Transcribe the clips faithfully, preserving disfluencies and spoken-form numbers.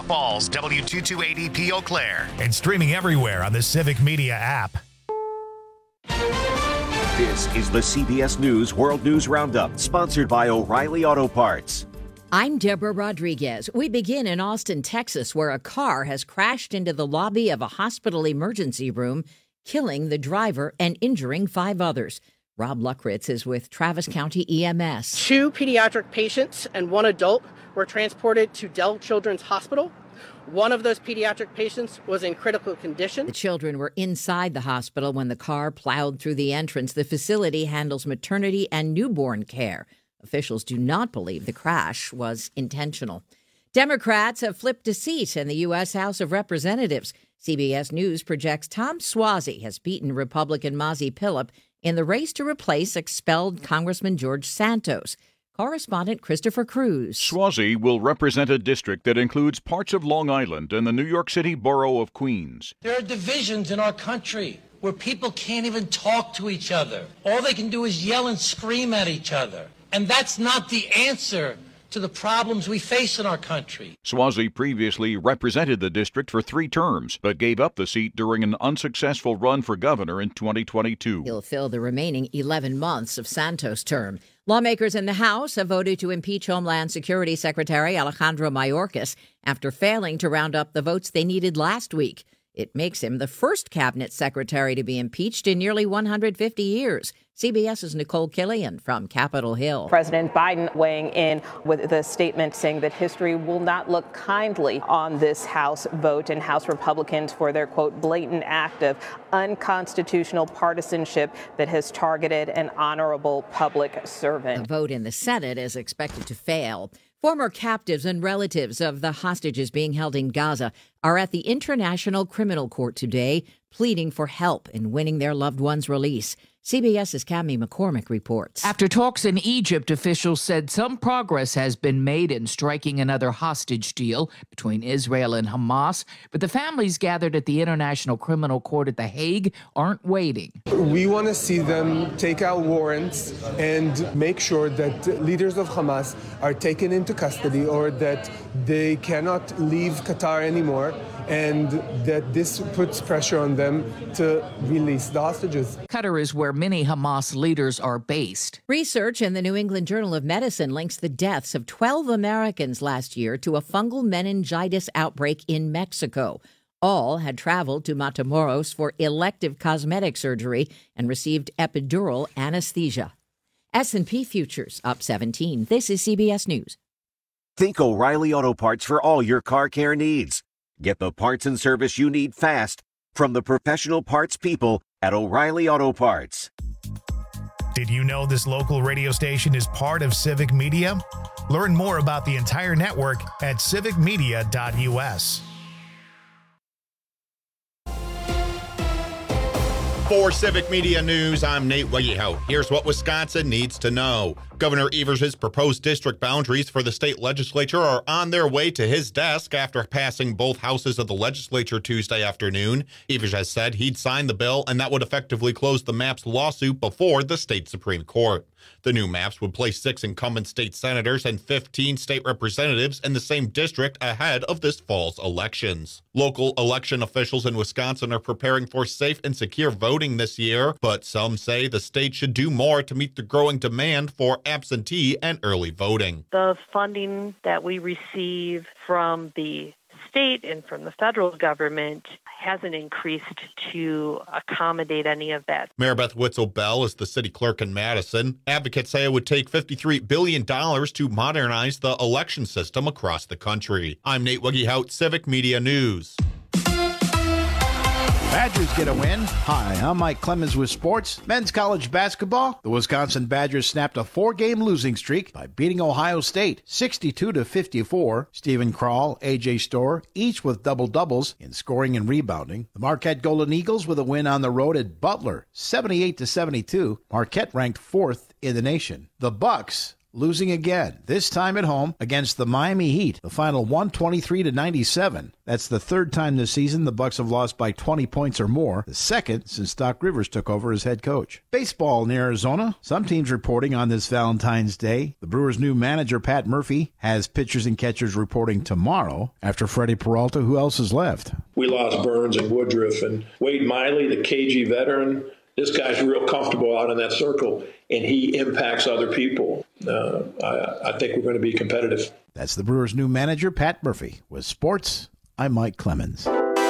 Falls, W two two eight E P Eau Claire, and streaming everywhere on the Civic Media app. This is the C B S News World News Roundup, sponsored by O'Reilly Auto Parts. I'm Deborah Rodriguez. We begin in Austin, Texas, where a car has crashed into the lobby of a hospital emergency room, killing the driver and injuring five others. Rob Luckritz is with Travis County E M S. Two pediatric patients and one adult were transported to Dell Children's Hospital. One of those pediatric patients was in critical condition. The children were inside the hospital when the car plowed through the entrance. The facility handles maternity and newborn care. Officials do not believe the crash was intentional. Democrats have flipped a seat in the U S House of Representatives. C B S News projects Tom Suozzi has beaten Republican Mazi Pilip in the race to replace expelled Congressman George Santos. Correspondent Christopher Cruz. Suozzi will represent a district that includes parts of Long Island and the New York City borough of Queens. There are divisions in our country where people can't even talk to each other. All they can do is yell and scream at each other. And that's not the answer to the problems we face in our country. Suozzi previously represented the district for three terms, but gave up the seat during an unsuccessful run for governor in twenty twenty-two. He'll fill the remaining eleven months of Santos' term. Lawmakers in the House have voted to impeach Homeland Security Secretary Alejandro Mayorkas after failing to round up the votes they needed last week. It makes him the first cabinet secretary to be impeached in nearly one hundred fifty years. CBS's Nicole Killian from Capitol Hill. President Biden weighing in with the statement saying that history will not look kindly on this House vote, and House Republicans for their, quote, blatant act of unconstitutional partisanship that has targeted an honorable public servant. The vote in the Senate is expected to fail. Former captives and relatives of the hostages being held in Gaza are at the International Criminal Court today, pleading for help in winning their loved ones' release. CBS's Cami McCormick reports. After talks in Egypt, officials said some progress has been made in striking another hostage deal between Israel and Hamas, but the families gathered at the International Criminal Court at The Hague aren't waiting. We want to see them take out warrants and make sure that leaders of Hamas are taken into custody or that they cannot leave Qatar anymore, and that this puts pressure on them to release the hostages. Qatar is where many Hamas leaders are based. Research in the New England Journal of Medicine links the deaths of twelve Americans last year to a fungal meningitis outbreak in Mexico. All had traveled to Matamoros for elective cosmetic surgery and received epidural anesthesia. S and P futures up seventeen. This is C B S News. Think O'Reilly Auto Parts for all your car care needs. Get the parts and service you need fast from the professional parts people at O'Reilly Auto Parts. Did you know this local radio station is part of Civic Media? Learn more about the entire network at civic media dot U S. For Civic Media News, I'm Nate Wegehout. Here's what Wisconsin needs to know. Governor Evers' proposed district boundaries for the state legislature are on their way to his desk after passing both houses of the legislature Tuesday afternoon. Evers has said he'd sign the bill, and that would effectively close the MAPS lawsuit before the state Supreme Court. The new maps would place six incumbent state senators and fifteen state representatives in the same district ahead of this fall's elections. Local election officials in Wisconsin are preparing for safe and secure voting this year, but some say the state should do more to meet the growing demand for absentee and early voting. The funding that we receive from the state and from the federal government hasn't increased to accommodate any of that. Mayor Beth Witzel-Bell is the city clerk in Madison. Advocates say it would take fifty-three billion dollars to modernize the election system across the country. I'm Nate Wegehout, Civic Media News. Badgers get a win. Hi, I'm Mike Clemens with sports. Men's college basketball. The Wisconsin Badgers snapped a four-game losing streak by beating Ohio State sixty-two to fifty-four. Stephen Krall, A J Storr, each with double-doubles in scoring and rebounding. The Marquette Golden Eagles with a win on the road at Butler, seventy-eight to seventy-two. Marquette ranked fourth in the nation. The Bucks losing again, this time at home against the Miami Heat. The final one twenty-three to ninety-seven. That's the third time this season the Bucks have lost by twenty points or more, the second since Doc Rivers took over as head coach. Baseball in Arizona. Some teams reporting on this Valentine's Day. The Brewers' new manager, Pat Murphy, has pitchers and catchers reporting tomorrow. After Freddie Peralta, who else is left? We lost Burns and Woodruff, and Wade Miley, the K G veteran. This guy's real comfortable out in that circle, and he impacts other people. Uh, I, I think we're going to be competitive. That's the Brewers' new manager, Pat Murphy. With sports, I'm Mike Clemens.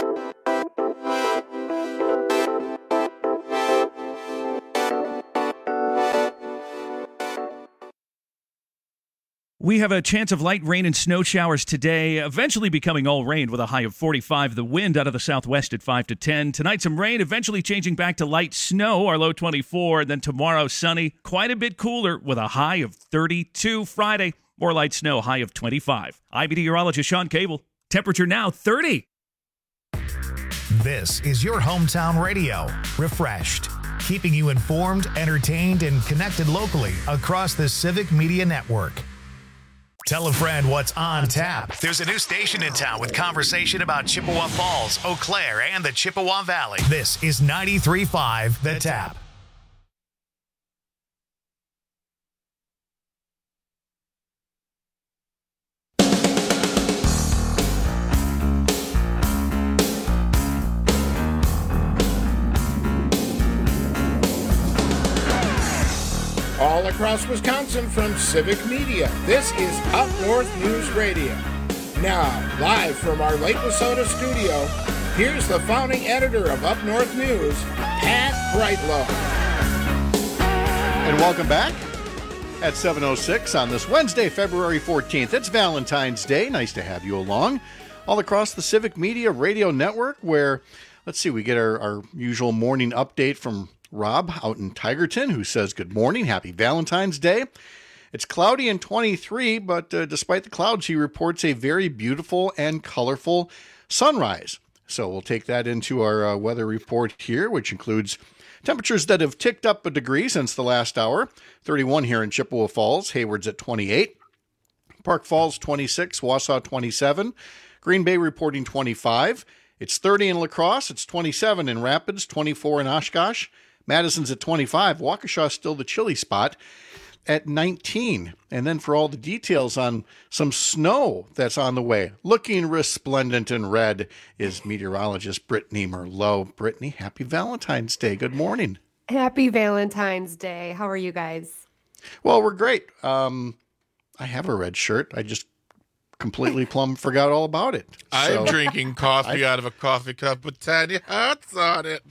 We have a chance of light rain and snow showers today, eventually becoming all rain with a high of forty-five. The wind out of the southwest at five to ten. Tonight, some rain, eventually changing back to light snow, our low twenty-four. Then tomorrow, sunny, quite a bit cooler with a high of thirty-two. Friday, more light snow, high of twenty-five. I B meteorologist Sean Cable. Temperature now thirty. This is your hometown radio. Refreshed, keeping you informed, entertained, and connected locally across the Civic Media Network. Tell a friend what's on tap. There's a new station in town with conversation about Chippewa Falls, Eau Claire, and the Chippewa Valley. This is ninety-three point five The Tap. All across Wisconsin from Civic Media, this is Up North News Radio. Now, live from our Lake Wissota studio, here's the founding editor of Up North News, Pat Brightlow. And welcome back at seven oh six on this Wednesday, February fourteenth. It's Valentine's Day. Nice to have you along. All across the Civic Media Radio Network, where, let's see, we get our, our usual morning update from Rob out in Tigerton, who says, good morning, happy Valentine's Day. It's cloudy and twenty-three, but uh, despite the clouds, he reports a very beautiful and colorful sunrise. So we'll take that into our uh, weather report here, which includes temperatures that have ticked up a degree since the last hour. thirty-one here in Chippewa Falls, Hayward's at twenty-eight. Park Falls, twenty-six, Wausau, twenty-seven. Green Bay reporting twenty-five. It's thirty in La Crosse, it's twenty-seven in Rapids, twenty-four in Oshkosh. Madison's at twenty-five. Waukesha's still the chilly spot at nineteen. And then for all the details on some snow that's on the way, looking resplendent in red, is meteorologist Brittany Merlot. Brittany, happy Valentine's Day. Good morning. Happy Valentine's Day. How are you guys? Well, we're great. Um, I have a red shirt. I just completely plumb forgot all about it. I'm So, drinking coffee I- out of a coffee cup with tiny hearts on it.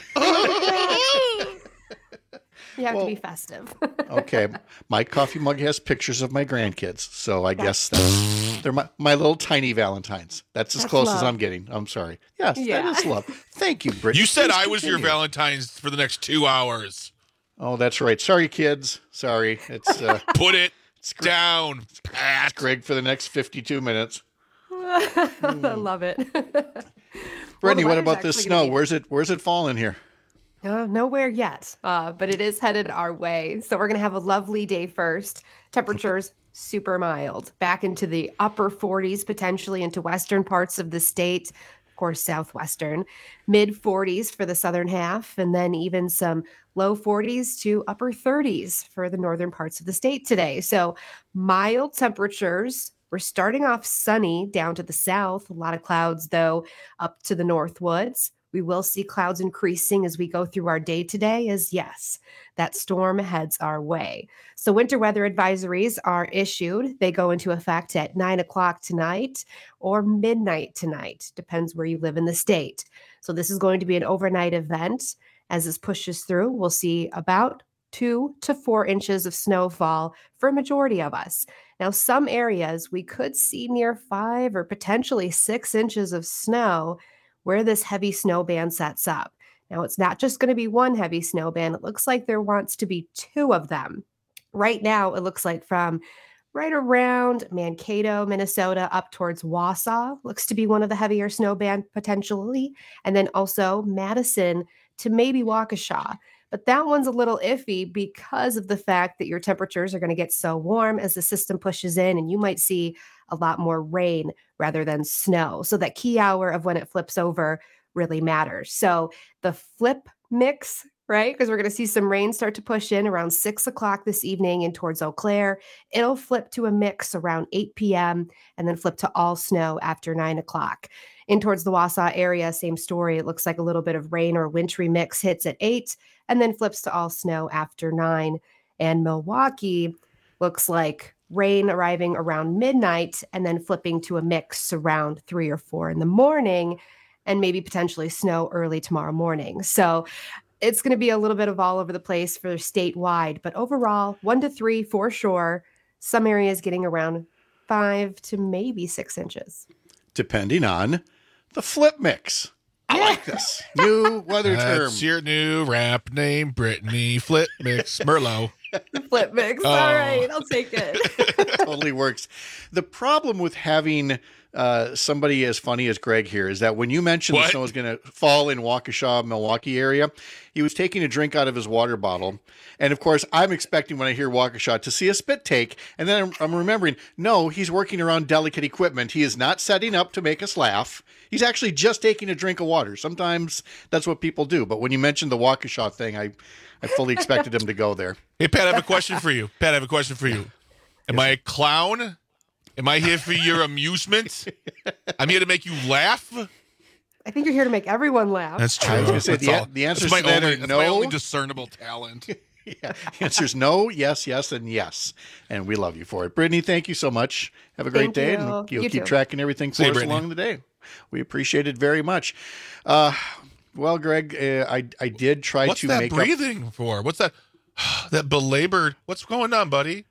You have to be festive. Okay, my coffee mug has pictures of my grandkids, so I guess that's, they're my, my little tiny Valentines. That's as That's close as love. I'm getting. I'm sorry. Yes, Yeah. that is love. Thank you, Brittany. You said Please I was your continue. Valentine's for the next two hours. Oh, that's right. Sorry, kids. Sorry. It's uh, Put it down, Pat. Greg for the next fifty-two minutes. I love it. Brittany, what weather's about this actually snow? gonna be- Where's it? Where's it falling here? Uh, nowhere yet, uh, but it is headed our way. So we're going to have a lovely day first. Temperatures super mild, back into the upper forties, potentially into western parts of the state. Of course, southwestern, mid forties for the southern half, and then even some low forties to upper thirties for the northern parts of the state today. So mild temperatures. We're starting off sunny down to the south. A lot of clouds, though, up to the northwoods. We will see clouds increasing as we go through our day today, as yes, that storm heads our way. So winter weather advisories are issued. They go into effect at nine o'clock tonight or midnight tonight, depends where you live in the state. So this is going to be an overnight event. As this pushes through, we'll see about two to four inches of snowfall for a majority of us. Now, some areas we could see near five or potentially six inches of snow where this heavy snow band sets up. Now, it's not just going to be one heavy snow band. It looks like there wants to be two of them. Right now, it looks like from right around Mankato, Minnesota, up towards Wausau, looks to be one of the heavier snow band potentially. And then also Madison to maybe Waukesha. But that one's a little iffy because of the fact that your temperatures are going to get so warm as the system pushes in, and you might see a lot more rain rather than snow. So that key hour of when it flips over really matters. So the flip mix, right? Because we're going to see some rain start to push in around six o'clock this evening and towards Eau Claire. It'll flip to a mix around eight p.m. and then flip to all snow after nine o'clock. In towards the Wausau area, same story. It looks like a little bit of rain or wintry mix hits at eight and then flips to all snow after nine. And Milwaukee looks like rain arriving around midnight and then flipping to a mix around three or four in the morning, and maybe potentially snow early tomorrow morning. So it's going to be a little bit of all over the place for statewide, but overall, one to three for sure. Some areas getting around five to maybe six inches. Depending on the flip mix. I like this new weather term. That's your new rap name, Brittany. Flip mix, Merlot. Flip mix. Oh. All right, I'll take it. Totally works. The problem with having uh, somebody as funny as Greg here is that when you mentioned What? the snow is going to fall in Waukesha, Milwaukee area, he was taking a drink out of his water bottle. And of course, I'm expecting when I hear Waukesha to see a spit take. And then I'm, I'm remembering, no, he's working around delicate equipment. He is not setting up to make us laugh. He's actually just taking a drink of water. Sometimes that's what people do. But when you mentioned the Waukesha thing, I, I fully expected him to go there. Hey, Pat, I have a question for you. Pat, I have a question for you. Am I a clown? Am I here for your amusement? I'm here to make you laugh? I think you're here to make everyone laugh. That's true. I was going to say, That's the, all. the answer That's to my that only, are that's no. my only discernible talent. Yeah. The answer is no, yes, yes, and yes. And we love you for it. Brittany, thank you so much. Have a great Thank day. you. And you'll You keep too. tracking everything See for you, us Brittany. along the day. We appreciate it very much. Uh, well, Greg, uh, I I did try What's to that make breathing up. for? What's that? That belabored. What's going on, buddy?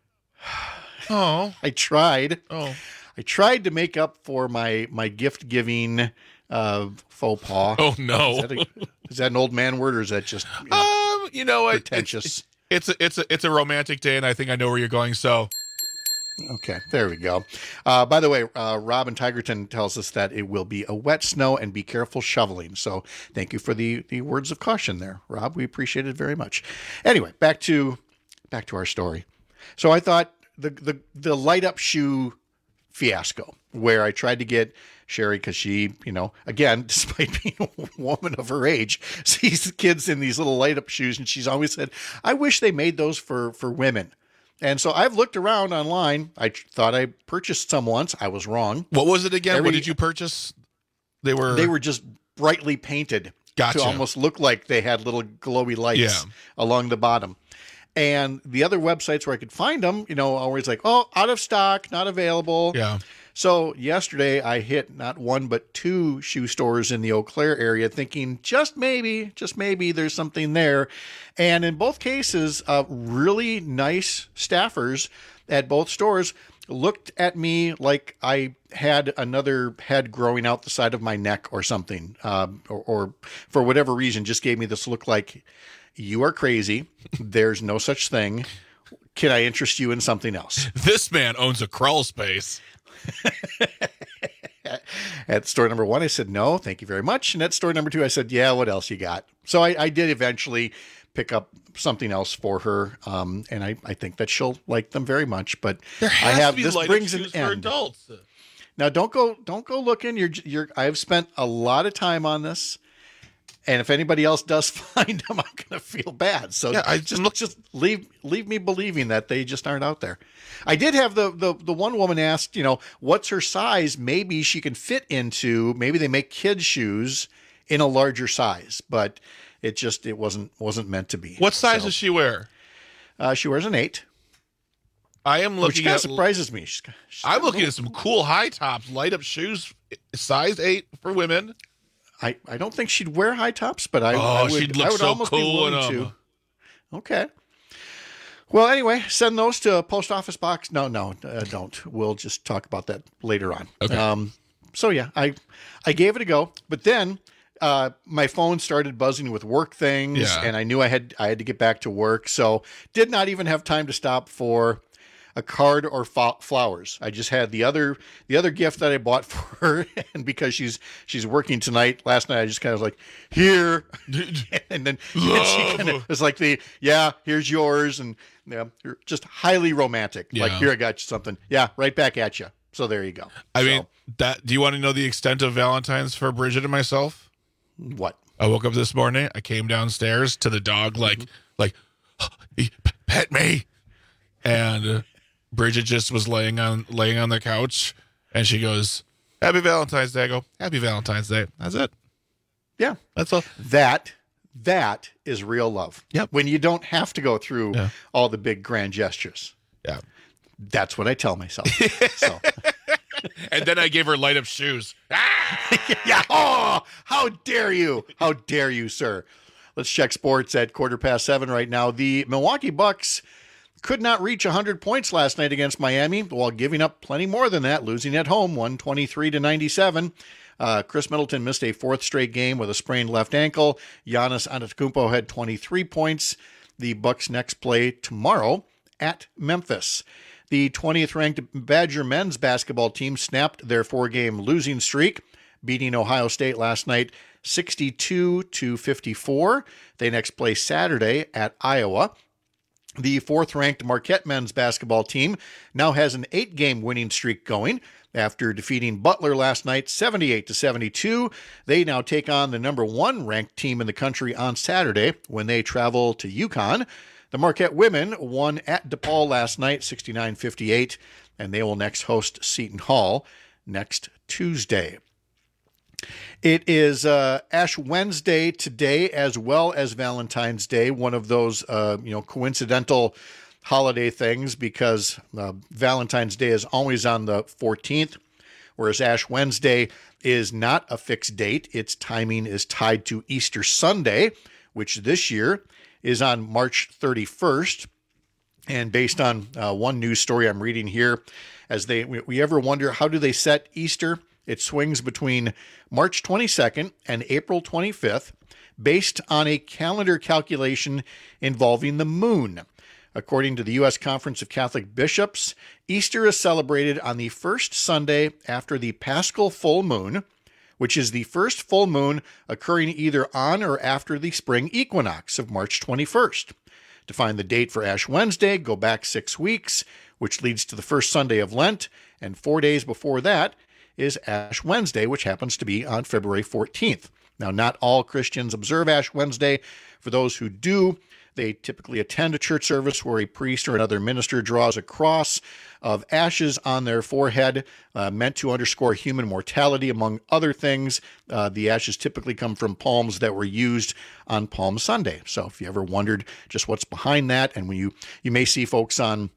Oh, I tried. oh. I tried to make up for my my gift giving uh, faux pas. Oh, no. Is that, a, is that an old man word, or is that just you know, Um, you know what? pretentious? It's, it's a it's a it's a romantic day, and I think I know where you're going. So, Okay, there we go. Uh, by the way, uh, Rob in Tigerton tells us that it will be a wet snow and be careful shoveling. So thank you for the, the words of caution there, Rob. We appreciate it very much. Anyway, back to back to our story. So I thought the the, the light up shoe fiasco, where I tried to get Sherry, because she, you know, again, despite being a woman of her age, sees the kids in these little light up shoes, and she's always said, I wish they made those for for women. And so I've looked around online. I thought I purchased some once. I was wrong. what was it again? Every- what did you purchase? They were They were just brightly painted Gotcha. to almost look like they had little glowy lights Yeah. along the bottom. And the other websites where I could find them, you know, always like, oh, out of stock, not available. Yeah. So yesterday I hit not one but two shoe stores in the Eau Claire area, thinking just maybe, just maybe there's something there. And in both cases, uh, really nice staffers at both stores looked at me like I had another head growing out the side of my neck or something, um, or, or for whatever reason, just gave me this look like, you are crazy. There's no such thing. Can I interest you in something else? This man owns a crawl space. At store number one, I said, no, thank you very much. And at store number two, I said, yeah, what else you got? So I, I did eventually pick up something else for her. Um, and I, I think that she'll like them very much, but There has I have, to be this light-up brings an shoes for end. adults. Now don't go, don't go looking. You're, you're, I've spent a lot of time on this. And if anybody else does find them, I'm going to feel bad. So Yeah, I- just just leave leave me believing that they just aren't out there. I did have the, the the one woman asked, you know, what's her size? Maybe she can fit into. Maybe they make kids shoes in a larger size, but it just it wasn't wasn't meant to be. What size So, does she wear? Uh, she wears an eight, I am which looking kind at. of surprises me. She's, she's I'm got a looking little- at some cool high tops, light up shoes, size eight for women. I, I don't think she'd wear high tops, but I, Oh, I would, she'd look I would so almost be cool in willing to. 'em. Okay. Well, anyway, send those to a post office box. No, no, uh, don't. We'll just talk about that later on. Okay. Um, so yeah, I I gave it a go, but then uh, my phone started buzzing with work things, Yeah. and I knew I had I had to get back to work, so did not even have time to stop for a card or fo- flowers. I just had the other the other gift that I bought for her, and because she's she's working tonight, last night I just kind of was like, here, and then and she kind of was like, the yeah, here's yours, and yeah, you're just highly romantic. Yeah. Like, here, I got you something. Yeah, right back at you. So there you go. I so, mean, that. Do you want to know the extent of Valentine's for Bridget and myself? What? I woke up this morning. I came downstairs to the dog, like, mm-hmm. like, pet me, and uh, Bridget just was laying on laying on the couch, and she goes, "Happy Valentine's Day." I go, "Happy Valentine's Day." That's it. Yeah, that's all. That that is real love. Yep. When you don't have to go through yeah. all the big grand gestures. Yeah. That's what I tell myself. So. And then I gave her light up shoes. Yeah. Oh, how dare you? How dare you, sir? Let's check sports at quarter past seven right now. The Milwaukee Bucks could not reach one hundred points last night against Miami, while giving up plenty more than that, losing at home one twenty-three to ninety-seven. Uh, Chris Middleton missed a fourth straight game with a sprained left ankle. Giannis Antetokounmpo had twenty-three points. The Bucks next play tomorrow at Memphis. The twentieth ranked Badger men's basketball team snapped their four-game losing streak, beating Ohio State last night sixty-two to fifty-four. They next play Saturday at Iowa. The fourth-ranked Marquette men's basketball team now has an eight-game winning streak going. After defeating Butler last night seventy-eight to seventy-two, they now take on the number one ranked team in the country on Saturday when they travel to UConn. The Marquette women won at DePaul last night sixty-nine fifty-eight, and they will next host Seton Hall next Tuesday. It is uh, Ash Wednesday today, as well as Valentine's Day, one of those uh, you know coincidental holiday things, because uh, Valentine's Day is always on the fourteenth, whereas Ash Wednesday is not a fixed date. Its timing is tied to Easter Sunday, which this year is on March thirty-first. And based on uh, one news story I'm reading here, as they we, we ever wonder, how do they set Easter? It swings between March twenty-second and April twenty-fifth, based on a calendar calculation involving the moon. According to the U S Conference of Catholic Bishops, Easter is celebrated on the first Sunday after the Paschal full moon, which is the first full moon occurring either on or after the spring equinox of March twenty-first. To find the date for Ash Wednesday, go back six weeks, which leads to the first Sunday of Lent, and four days before that is Ash Wednesday, which happens to be on February fourteenth. Now, not all Christians observe Ash Wednesday. For those who do, they typically attend a church service where a priest or another minister draws a cross of ashes on their forehead, uh, meant to underscore human mortality, among other things. Uh, the ashes typically come from palms that were used on Palm Sunday. So if you ever wondered just what's behind that, and when you, you may see folks on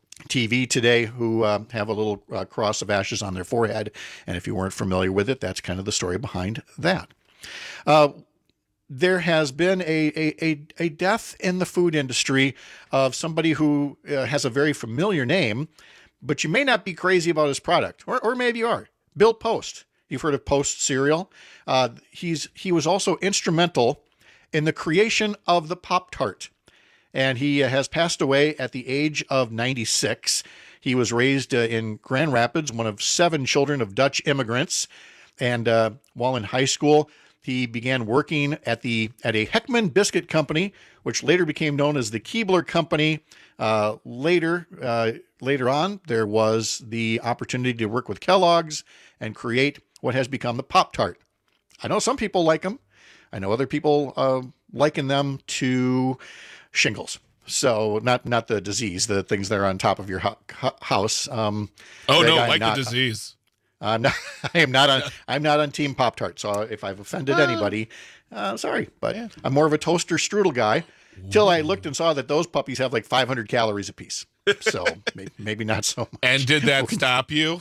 T V today who uh, have a little uh, cross of ashes on their forehead, and if you weren't familiar with it, that's kind of the story behind that. Uh, There has been a, a, a, a death in the food industry of somebody who uh, has a very familiar name, but you may not be crazy about his product, or, or maybe you are. Bill Post. You've heard of Post cereal. Uh, he's he was also instrumental in the creation of the Pop-Tart, and he uh, has passed away at the age of ninety-six. He was raised uh, in Grand Rapids, one of seven children of Dutch immigrants, and uh, while in high school, he began working at the at a Heckman Biscuit Company, which later became known as the Keebler Company. Uh, later, uh, later on, there was the opportunity to work with Kellogg's and create what has become the Pop-Tart. I know some people like them. I know other people uh, liken them to shingles. So not not the disease, the things that are on top of your ho- house. Um, oh Greg, no, I'm like not, the disease. I'm not, I am not on. I'm not on Team Pop-Tart. So if I've offended anybody, uh, sorry, but yeah. I'm more of a toaster strudel guy. Till I looked and saw that those puppies have like five hundred calories apiece. So maybe, maybe not so much. And did that stop you?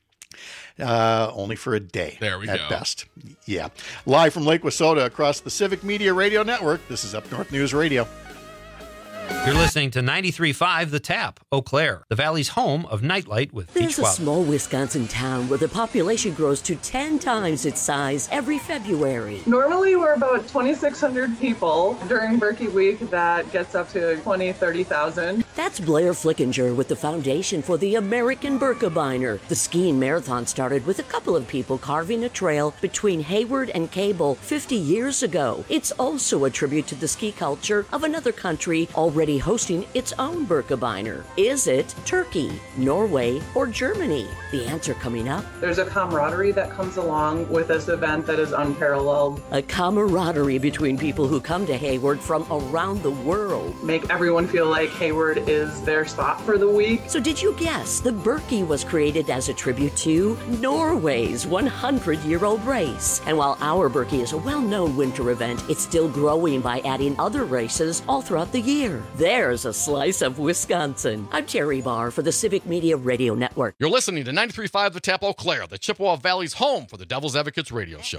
Uh, only for a day. There we at go. best. Yeah. Live from Lake Wissota across the Civic Media Radio Network. This is Up North News Radio. You're listening to ninety-three point five The Tap, Eau Claire, the Valley's home of Nightlight with There's Beach a Wildlife. small Wisconsin town where the population grows to ten times its size every February. Normally, we're about twenty-six hundred people. During Berkey Week, that gets up to twenty, thirty thousand. That's Blair Flickinger with the Foundation for the American Birkebeiner. The skiing marathon started with a couple of people carving a trail between Hayward and Cable fifty years ago. It's also a tribute to the ski culture of another country already hosting its own Birkebeiner. Is it Turkey, Norway, or Germany? The answer coming up. There's a camaraderie that comes along with this event that is unparalleled. A camaraderie between people who come to Hayward from around the world. Make everyone feel like Hayward is their spot for the week. So did you guess the Birkie was created as a tribute to Norway's one hundred year old race? And while our Birkie is a well-known winter event, it's still growing by adding other races all throughout the year. There's a slice of Wisconsin. I'm Terry Barr for the Civic Media Radio Network. You're listening to ninety-three point five The Tap, Eau Claire, the Chippewa Valley's home for the Devil's Advocates radio show.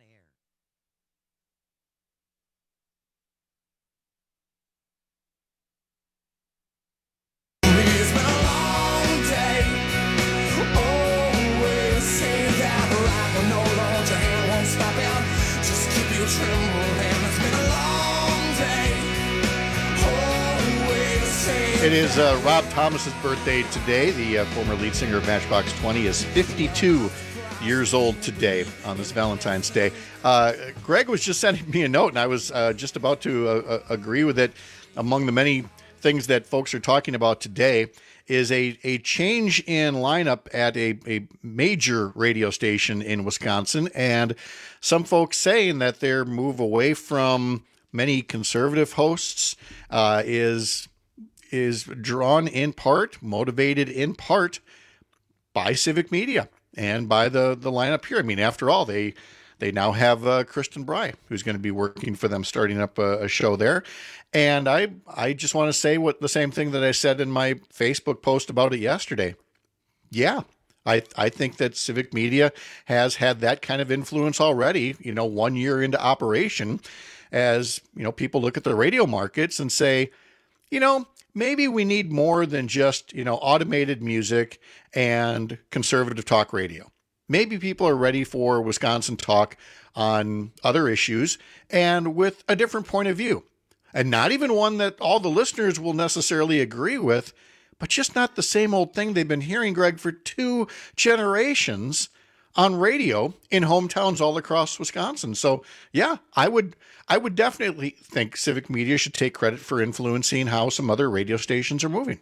It is uh, Rob Thomas's birthday today. The uh, former lead singer of Matchbox twenty is fifty-two years old today on this Valentine's Day. Uh, Greg was just sending me a note, and I was uh, just about to uh, uh, agree with it. Among the many things that folks are talking about today is a, a change in lineup at a, a major radio station in Wisconsin, and some folks saying that their move away from many conservative hosts uh, is... is drawn in part, motivated in part by Civic Media and by the, the lineup here. I mean, after all, they they now have uh, Kristen Bry, who's going to be working for them, starting up a, a show there. And I I just want to say what the same thing that I said in my Facebook post about it yesterday. Yeah, I I think that Civic Media has had that kind of influence already, you know, one year into operation, as, you know, people look at the radio markets and say, you know, maybe we need more than just, you know, automated music and conservative talk radio. Maybe people are ready for Wisconsin talk on other issues and with a different point of view. And not even one that all the listeners will necessarily agree with, but just not the same old thing they've been hearing, Greg, for two generations on radio in hometowns all across Wisconsin. So, yeah, I would I would definitely think Civic Media should take credit for influencing how some other radio stations are moving.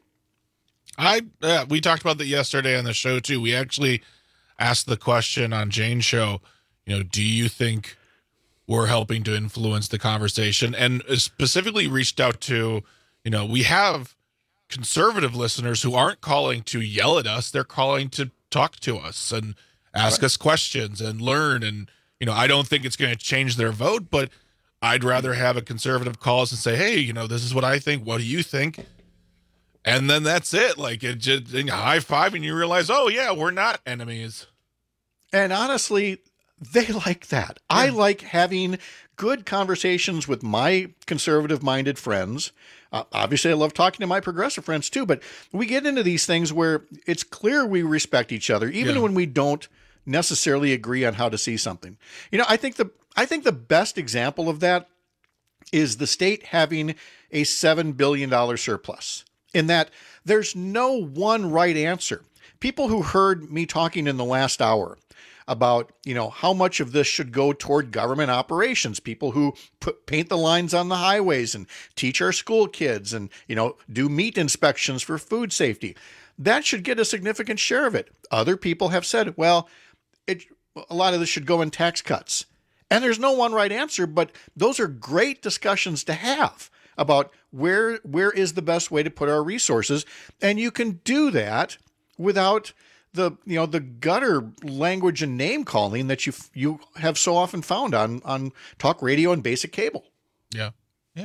I uh, we talked about that yesterday on the show too. We actually asked the question on Jane's show, you know, do you think we're helping to influence the conversation? And specifically reached out to, you know, we have conservative listeners who aren't calling to yell at us. They're calling to talk to us and ask right. us questions and learn. And, you know, I don't think it's going to change their vote, but I'd rather have a conservative call us and say, hey, you know, this is what I think. What do you think? And then that's it. Like, it just high five and you realize, oh, yeah, we're not enemies. And honestly, they like that. Yeah. I like having good conversations with my conservative-minded friends. Uh, obviously, I love talking to my progressive friends, too. But we get into these things where it's clear we respect each other, even yeah. when we don't necessarily agree on how to see something. You know, I think the I think the best example of that is the state having a seven billion dollars surplus, in that there's no one right answer. People who heard me talking in the last hour about, you know, how much of this should go toward government operations, people who put paint the lines on the highways and teach our school kids and, you know, do meat inspections for food safety, that should get a significant share of it. Other people have said, well, it, a lot of this should go in tax cuts. And there's no one right answer, but those are great discussions to have about where where is the best way to put our resources. And you can do that without the, you know, the gutter language and name calling that you you have so often found on on talk radio and basic cable. Yeah. Yeah.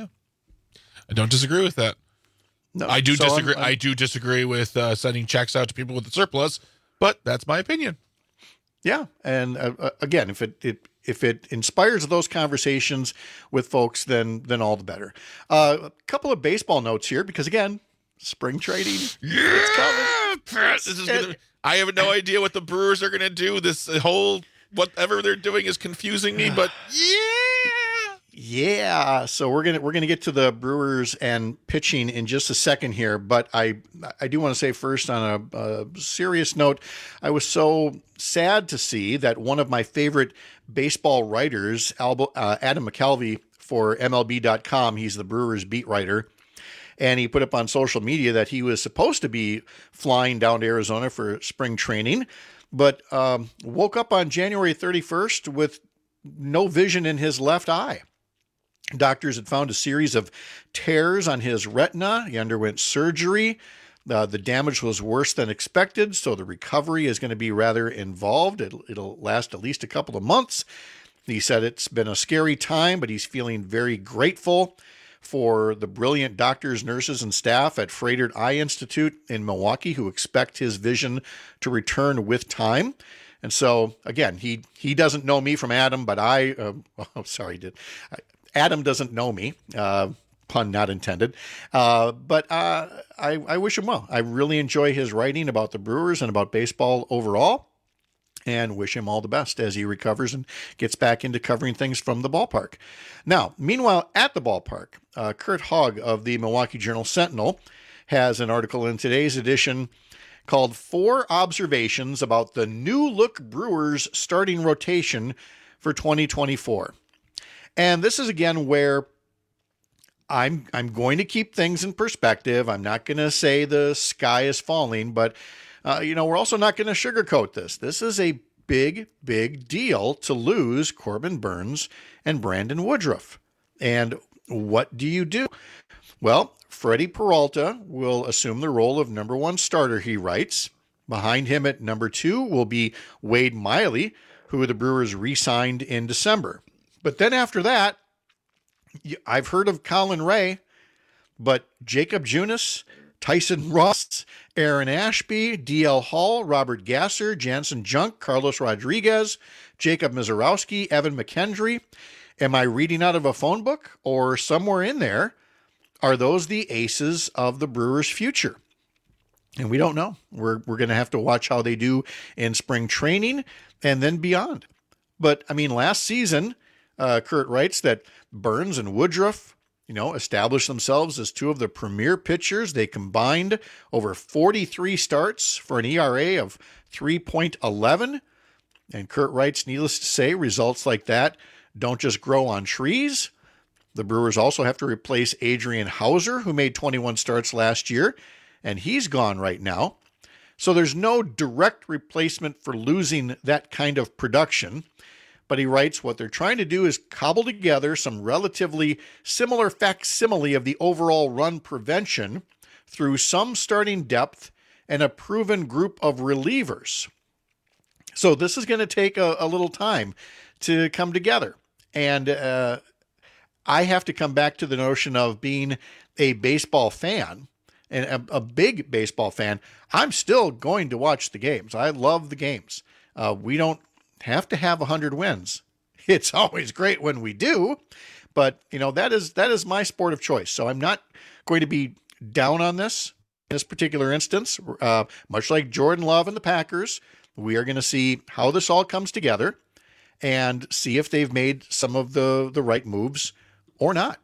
I don't disagree with that. No, I do so disagree. I'm, I'm, I do disagree with uh, sending checks out to people with a surplus, but that's my opinion. Yeah. And uh, again, if it, it if it inspires those conversations with folks, then then all the better. Uh, a couple of baseball notes here, because again, spring trading. Yeah, it's coming. This is gonna, I have no idea what the Brewers are going to do. This whole whatever they're doing is confusing me, but yeah. Yeah, so we're gonna we're gonna get to the Brewers and pitching in just a second here, but I I do want to say first on a, a serious note, I was so sad to see that one of my favorite baseball writers, Albo, uh, Adam McCalvy for M L B dot com, he's the Brewers beat writer, and he put up on social media that he was supposed to be flying down to Arizona for spring training, but um, woke up on January thirty-first with no vision in his left eye. Doctors had found a series of tears on his retina. He underwent surgery. Uh, the damage was worse than expected, so the recovery is going to be rather involved. It'll, it'll last at least a couple of months. He said it's been a scary time, but he's feeling very grateful for the brilliant doctors, nurses, and staff at Froedtert Eye Institute in Milwaukee who expect his vision to return with time. And so, again, he he doesn't know me from Adam, but I, uh, oh, sorry, did I, Adam doesn't know me, uh, pun not intended, uh, but uh, I, I wish him well. I really enjoy his writing about the Brewers and about baseball overall, and wish him all the best as he recovers and gets back into covering things from the ballpark. Now, meanwhile, at the ballpark, uh, Kurt Hogg of the Milwaukee Journal-Sentinel has an article in today's edition called Four Observations About the New Look Brewers Starting Rotation for twenty twenty-four. And this is again where I'm I'm going to keep things in perspective. I'm not going to say the sky is falling, but uh, you know, we're also not going to sugarcoat this. This is a big, big deal to lose Corbin Burnes and Brandon Woodruff. And what do you do? Well, Freddie Peralta will assume the role of number one starter, he writes. Behind him at number two will be Wade Miley, who the Brewers re-signed in December. But then after that, I've heard of Colin Ray, but Jacob Junis, Tyson Ross, Aaron Ashby, D L Hall, Robert Gasser, Jansen Junk, Carlos Rodriguez, Jacob Mizorowski, Evan McKendry. Am I reading out of a phone book or somewhere in there? Are those the aces of the Brewers' future? And we don't know. We're we're going to have to watch how they do in spring training and then beyond. But, I mean, last season, uh, Kurt writes that Burnes and Woodruff, you know, established themselves as two of the premier pitchers. They combined over forty-three starts for an E R A of three point one one. And Kurt writes, needless to say, results like that don't just grow on trees. The Brewers also have to replace Adrian Hauser, who made twenty-one starts last year, and he's gone right now. So there's no direct replacement for losing that kind of production. But he writes what they're trying to do is cobble together some relatively similar facsimile of the overall run prevention through some starting depth and a proven group of relievers. So this is going to take a, a little time to come together. And uh, I have to come back to the notion of being a baseball fan and a, a big baseball fan. I'm still going to watch the games. I love the games. Uh, we don't have to have one hundred wins. It's always great when we do, but you know, that is that is my sport of choice. So I'm not going to be down on this in this particular instance. Uh, much like Jordan Love and the Packers, we are going to see how this all comes together and see if they've made some of the the right moves or not.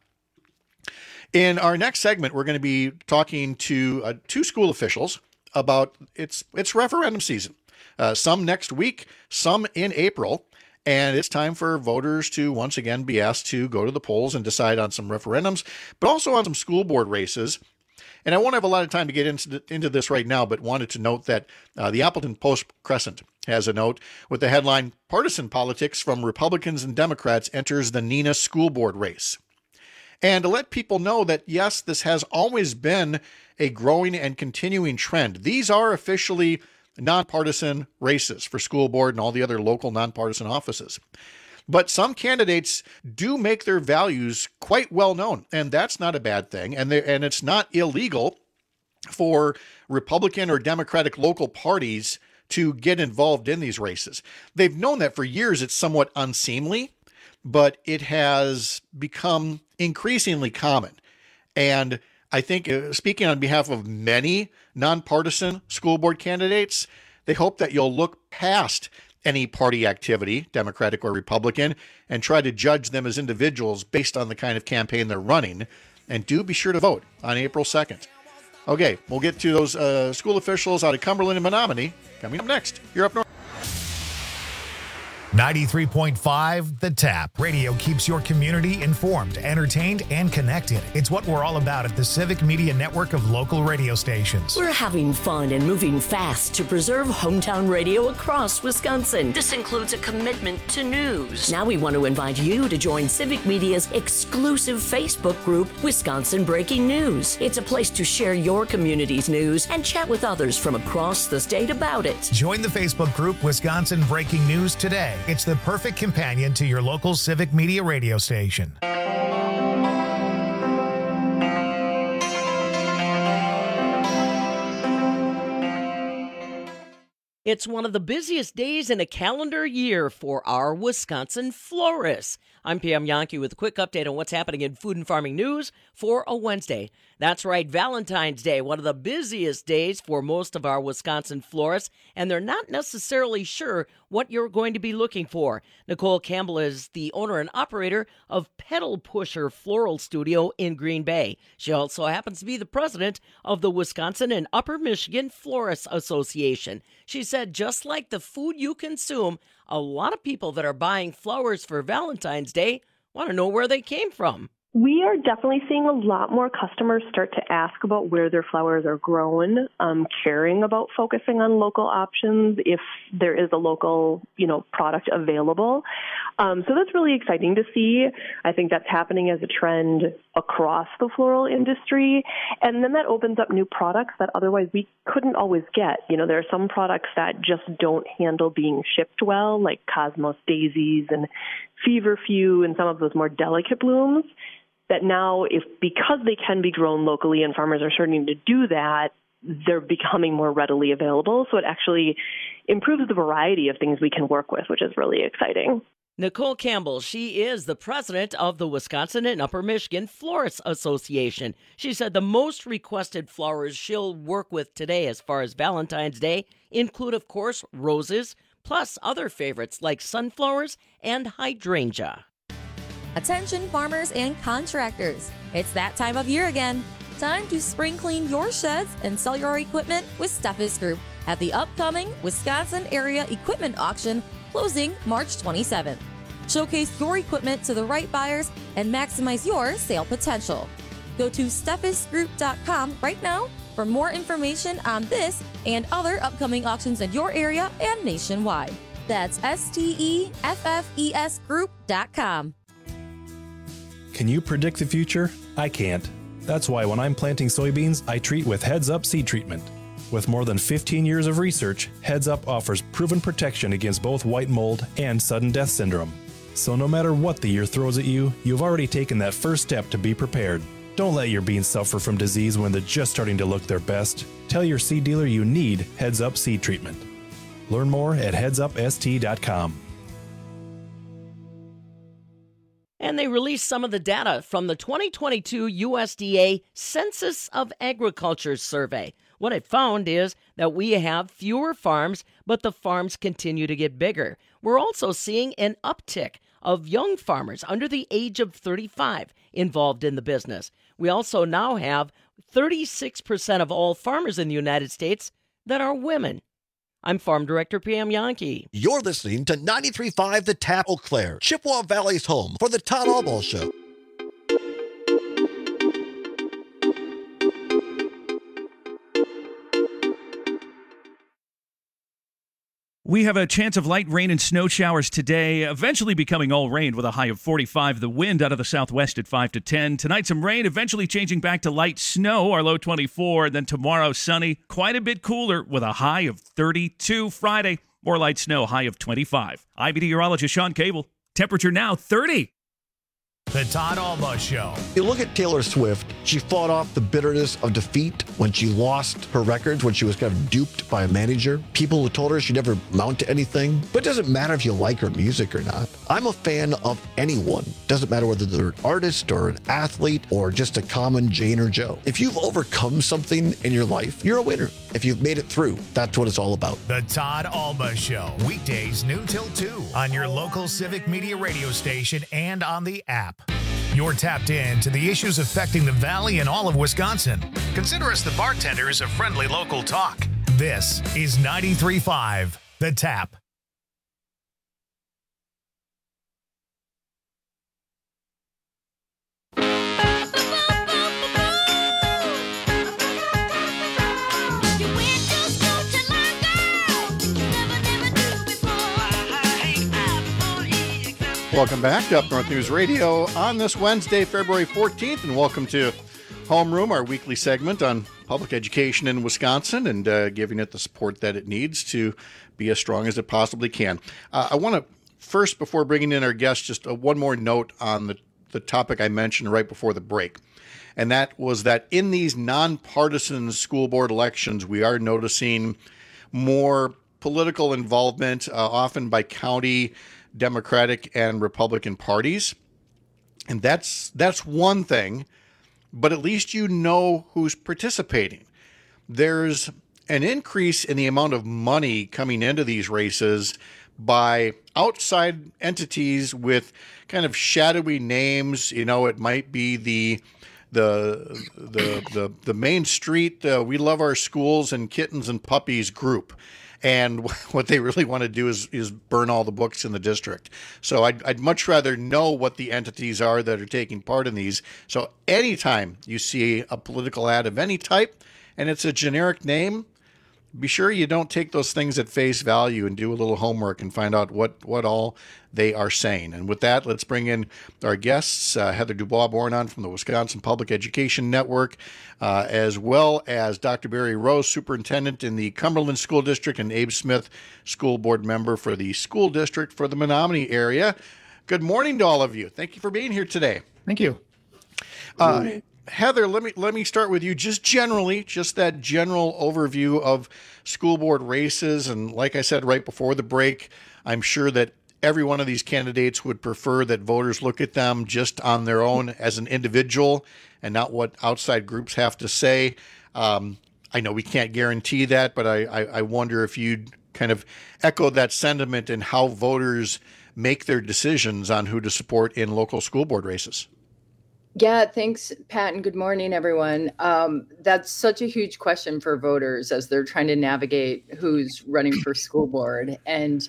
In our next segment, we're going to be talking to uh, two school officials about it's it's referendum season. Uh, some next week, some in April, and it's time for voters to once again be asked to go to the polls and decide on some referendums, but also on some school board races. And I won't have a lot of time to get into, into this right now, but wanted to note that uh, the Appleton Post-Crescent has a note with the headline, Partisan Politics from Republicans and Democrats Enters the Neenah School Board Race. And to let people know that, yes, this has always been a growing and continuing trend. These are officially nonpartisan races for school board and all the other local nonpartisan offices. But some candidates do make their values quite well known, and that's not a bad thing. And and it's not illegal for Republican or Democratic local parties to get involved in these races. They've known that for years. It's somewhat unseemly, but it has become increasingly common. And I think, uh, speaking on behalf of many nonpartisan school board candidates, they hope that you'll look past any party activity, Democratic or Republican, and try to judge them as individuals based on the kind of campaign they're running. And do be sure to vote on April second. Okay, we'll get to those uh, school officials out of Cumberland and Menominee coming up next. You're up north. ninety-three point five The Tap. Radio keeps your community informed, entertained, and connected. It's what we're all about at the Civic Media Network of local radio stations. We're having fun and moving fast to preserve hometown radio across Wisconsin. This includes a commitment to news. Now we want to invite you to join Civic Media's exclusive Facebook group, Wisconsin Breaking News. It's a place to share your community's news and chat with others from across the state about it. Join the Facebook group, Wisconsin Breaking News, today. It's the perfect companion to your local Civic Media radio station. It's one of the busiest days in a calendar year for our Wisconsin florists. I'm Pam Yankee with a quick update on what's happening in food and farming news for a Wednesday. That's right, Valentine's Day, one of the busiest days for most of our Wisconsin florists, and they're not necessarily sure what you're going to be looking for. Nicole Campbell is the owner and operator of Pedal Pusher Floral Studio in Green Bay. She also happens to be the president of the Wisconsin and Upper Michigan Florists Association. She said, just like the food you consume, a lot of people that are buying flowers for Valentine's Day want to know where they came from. We are definitely seeing a lot more customers start to ask about where their flowers are grown, um, caring about focusing on local options if there is a local, you know, product available. Um, so that's really exciting to see. I think that's happening as a trend across the floral industry. And then that opens up new products that otherwise we couldn't always get. You know, there are some products that just don't handle being shipped well, like cosmos daisies and feverfew and some of those more delicate blooms. That now, if because they can be grown locally and farmers are starting to do that, they're becoming more readily available. So it actually improves the variety of things we can work with, which is really exciting. Nicole Campbell, she is the president of the Wisconsin and Upper Michigan Florists Association. She said the most requested flowers she'll work with today as far as Valentine's Day include, of course, roses, plus other favorites like sunflowers and hydrangea. Attention farmers and contractors. It's that time of year again. Time to spring clean your sheds and sell your equipment with Steffes Group at the upcoming Wisconsin Area Equipment Auction closing March twenty-seventh. Showcase your equipment to the right buyers and maximize your sale potential. Go to steffes group dot com right now for more information on this and other upcoming auctions in your area and nationwide. That's S T E F F E S group dot com. Can you predict the future? I can't. That's why when I'm planting soybeans, I treat with Heads Up seed treatment. With more than fifteen years of research, Heads Up offers proven protection against both white mold and sudden death syndrome. So no matter what the year throws at you, you've already taken that first step to be prepared. Don't let your beans suffer from disease when they're just starting to look their best. Tell your seed dealer you need Heads Up seed treatment. Learn more at heads up s t dot com. And they released some of the data from the twenty twenty-two U S D A Census of Agriculture survey. What it found is that we have fewer farms, but the farms continue to get bigger. We're also seeing an uptick of young farmers under the age of thirty-five involved in the business. We also now have thirty-six percent of all farmers in the United States that are women. I'm Farm Director Pam Yankee. You're listening to ninety-three point five The Tap, Eau Claire, Chippewa Valley's home for the Todd Albaugh Show. We have a chance of light rain and snow showers today, eventually becoming all rain with a high of forty-five. The wind out of the southwest at five to ten. Tonight, some rain, eventually changing back to light snow, our low twenty-four. Then tomorrow, sunny, quite a bit cooler with a high of thirty-two. Friday, more light snow, high of twenty-five. I B meteorologist Sean Cable. Temperature now thirty. The Todd Albaugh Show. You look at Taylor Swift, she fought off the bitterness of defeat when she lost her records, when she was kind of duped by a manager. People who told her she'd never amount to anything. But it doesn't matter if you like her music or not. I'm a fan of anyone Doesn't matter whether they're an artist or an athlete or just a common Jane or Joe. If you've overcome something in your life, you're a winner. If you've made it through, that's what it's all about. The Todd Alba Show, weekdays noon till two on your local Civic Media radio station and on the app. You're tapped in to the issues affecting the Valley and all of Wisconsin. Consider us the bartenders of friendly local talk. This is ninety-three point five, The Tap. Welcome back to Up North News Radio on this Wednesday, February fourteenth, and welcome to Homeroom, our weekly segment on public education in Wisconsin and uh, giving it the support that it needs to be as strong as it possibly can. Uh, I want to first, before bringing in our guests, just uh, one more note on the, the topic I mentioned right before the break, and that was that in these nonpartisan school board elections, we are noticing more political involvement, uh, often by county Democratic and Republican parties. And that's that's one thing, but at least you know who's participating. There's an increase in the amount of money coming into these races by outside entities with kind of shadowy names. You know, it might be the the the the, the Main Street uh, We Love Our Schools and Kittens and Puppies group. And what they really want to do is is burn all the books in the district. So I'd, I'd much rather know what the entities are that are taking part in these. So anytime you see a political ad of any type and it's a generic name, be sure you don't take those things at face value and do a little homework and find out what, what all they are saying. And with that, let's bring in our guests, uh, Heather Dubois-Bornon from the Wisconsin Public Education Network, uh, as well as Doctor Barry Rose, Superintendent in the Cumberland School District, and Abe Smith, School Board Member for the School District for the Menominee area. Good morning to all of you. Thank you for being here today. Thank you. Uh, Heather, let me let me start with you. Just generally, just that general overview of school board races. And like I said right before the break, I'm sure that every one of these candidates would prefer that voters look at them just on their own as an individual and not what outside groups have to say. Um, I know we can't guarantee that, but I, I, I wonder if you'd kind of echo that sentiment in how voters make their decisions on who to support in local school board races. Yeah, thanks, Pat, and good morning, everyone. Um, that's such a huge question for voters as they're trying to navigate who's running for school board. And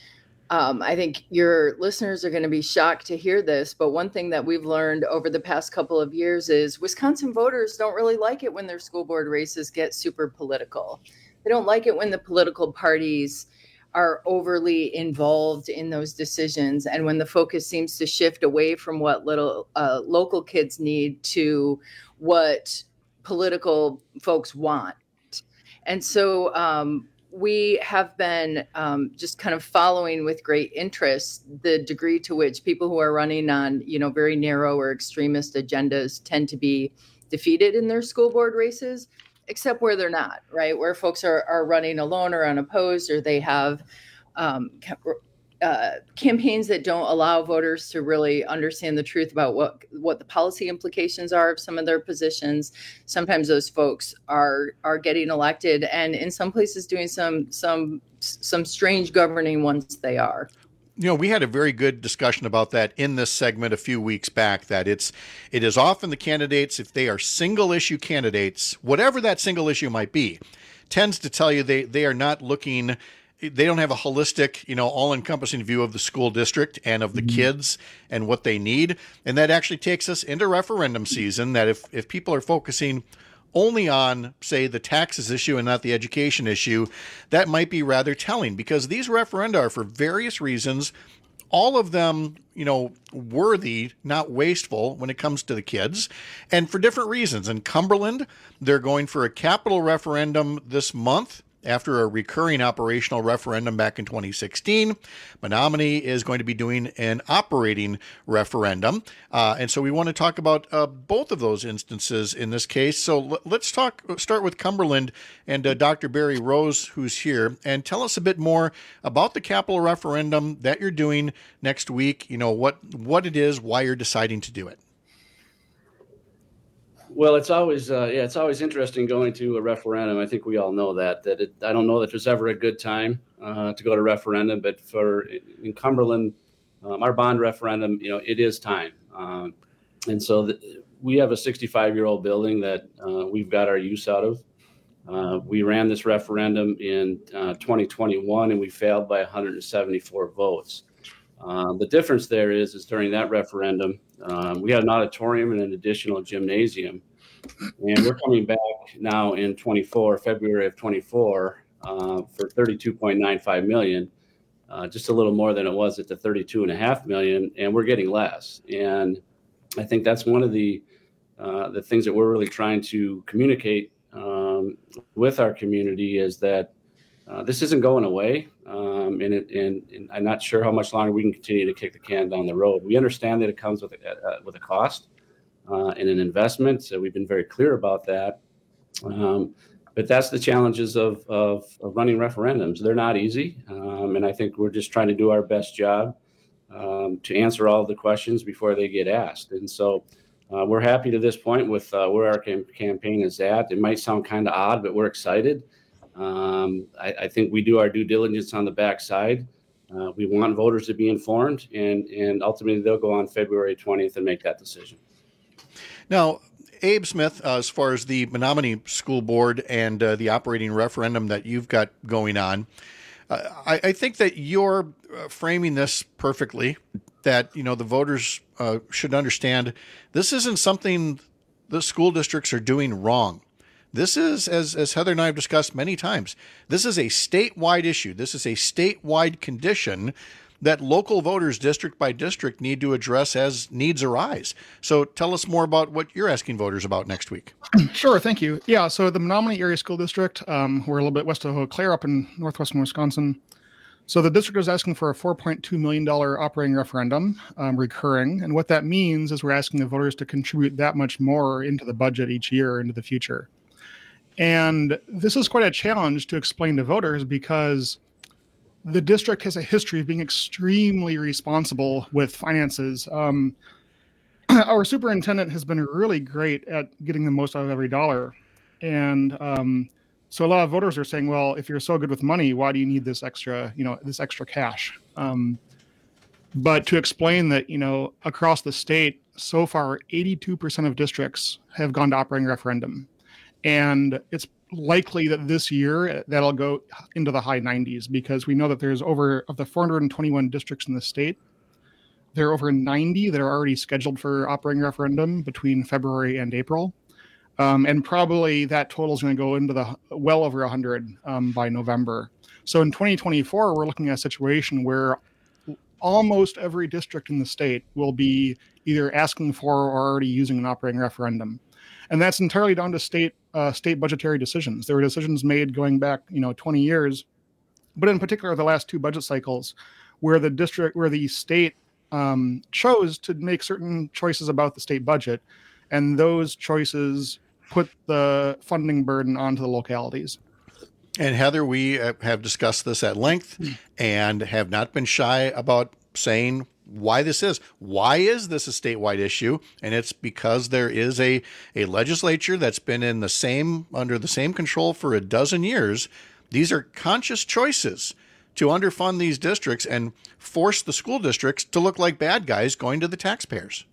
um, I think your listeners are going to be shocked to hear this, but one thing that we've learned over the past couple of years is Wisconsin voters don't really like it when their school board races get super political. They don't like it when the political parties are overly involved in those decisions, and when the focus seems to shift away from what little uh, local kids need to what political folks want. And so um, we have been um, just kind of following with great interest the degree to which people who are running on, you know, very narrow or extremist agendas tend to be defeated in their school board races, except where they're not, right? Where folks are, are running alone or unopposed, or they have um, uh, campaigns that don't allow voters to really understand the truth about what, what the policy implications are of some of their positions. Sometimes those folks are are getting elected, and in some places doing some some some strange governing once they are. You know, we had a very good discussion about that in this segment a few weeks back, that it's it is often the candidates, if they are single issue candidates, whatever that single issue might be, tends to tell you they, they are not looking, they don't have a holistic, you know, all-encompassing view of the school district and of the mm-hmm. kids and what they need. And that actually takes us into referendum season, that if, if people are focusing only on, say, the taxes issue and not the education issue, that might be rather telling, because these referenda are for various reasons, all of them, you know, worthy, not wasteful when it comes to the kids, and for different reasons. In Cumberland, they're going for a capital referendum this month After a recurring operational referendum back in twenty sixteen, Menominee is going to be doing an operating referendum. Uh, and so we want to talk about uh, both of those instances in this case. So l- let's talk. Start with Cumberland and uh, Doctor Barry Rose, who's here, and tell us a bit more about the capital referendum that you're doing next week. You know, what, what it is, why you're deciding to do it. Well, it's always uh, yeah, it's always interesting going to a referendum. I think we all know that. That it, I don't know that there's ever a good time uh, to go to referendum, but for in Cumberland, um, our bond referendum, you know, it is time. Um, and so the, we have a sixty-five-year-old building that uh, we've got our use out of. Uh, we ran this referendum in uh, twenty twenty-one, and we failed by one hundred seventy-four votes. Uh, the difference there is, is during that referendum, um, we had an auditorium and an additional gymnasium, and we're coming back now in twenty-four, February of twenty-four, uh, for thirty-two point nine five million, uh, just a little more than it was at the thirty-two and a half million, and we're getting less. And I think that's one of the uh, the things that we're really trying to communicate um, with our community is that Uh, this isn't going away, um, and, it, and, and I'm not sure how much longer we can continue to kick the can down the road. We understand that it comes with a, uh, with a cost uh, and an investment, so we've been very clear about that. Um, but that's the challenges of, of, of running referendums. They're not easy, um, and I think we're just trying to do our best job um, to answer all of the questions before they get asked. And so uh, we're happy to this point with uh, where our cam- campaign is at. It might sound kind of odd, but we're excited. Um, I, I think we do our due diligence on the backside. Uh, we want voters to be informed, and, and ultimately they'll go on February twentieth and make that decision. Now, Abe Smith, uh, as far as the Menominee School Board and uh, the operating referendum that you've got going on, uh, I, I think that you're uh, framing this perfectly, that, you know, the voters uh, should understand this isn't something the school districts are doing wrong. This is, as, as Heather and I have discussed many times, this is a statewide issue. This is a statewide condition that local voters, district by district, need to address as needs arise. So tell us more about what you're asking voters about next week. Sure, thank you. Yeah, so the Menominee Area School District, um, we're a little bit west of Eau Claire up in northwestern Wisconsin. So the district is asking for a four point two million dollars operating referendum, um, recurring. And what that means is we're asking the voters to contribute that much more into the budget each year into the future. And this is quite a challenge to explain to voters because the district has a history of being extremely responsible with finances. Um, our superintendent has been really great at getting the most out of every dollar. And um, so a lot of voters are saying, well, if you're so good with money, why do you need this extra, you know, this extra cash? Um, but to explain that, you know, across the state, so far, eighty-two percent of districts have gone to operating referendum. And it's likely that this year that'll go into the high nineties because we know that there's over, of the four hundred twenty-one districts in the state, there are over ninety that are already scheduled for operating referendum between February and April. Um, and probably that total is going to go into the well over one hundred um, by November. So in twenty twenty-four, we're looking at a situation where almost every district in the state will be either asking for or already using an operating referendum. And that's entirely down to state uh, state budgetary decisions. There were decisions made going back, you know, twenty years, but in particular the last two budget cycles, where the district, where the state um, chose to make certain choices about the state budget, and those choices put the funding burden onto the localities. And Heather, we have discussed this at length and have not been shy about saying why this is. Why is this a statewide issue? And it's because there is a, a legislature that's been in the same, under the same control for a dozen years. These are conscious choices to underfund these districts and force the school districts to look like bad guys going to the taxpayers.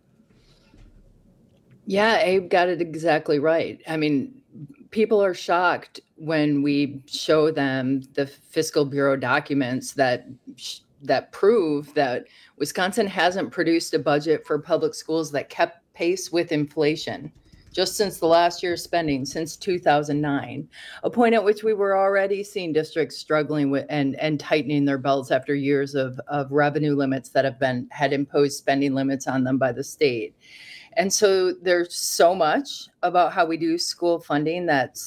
Yeah, Abe got it exactly right. I mean, people are shocked when we show them the Fiscal Bureau documents that that prove that Wisconsin hasn't produced a budget for public schools that kept pace with inflation just since the last year's spending, since two thousand nine, a point at which we were already seeing districts struggling with and, and tightening their belts after years of, of revenue limits that have been had imposed spending limits on them by the state. And so there's so much about how we do school funding that's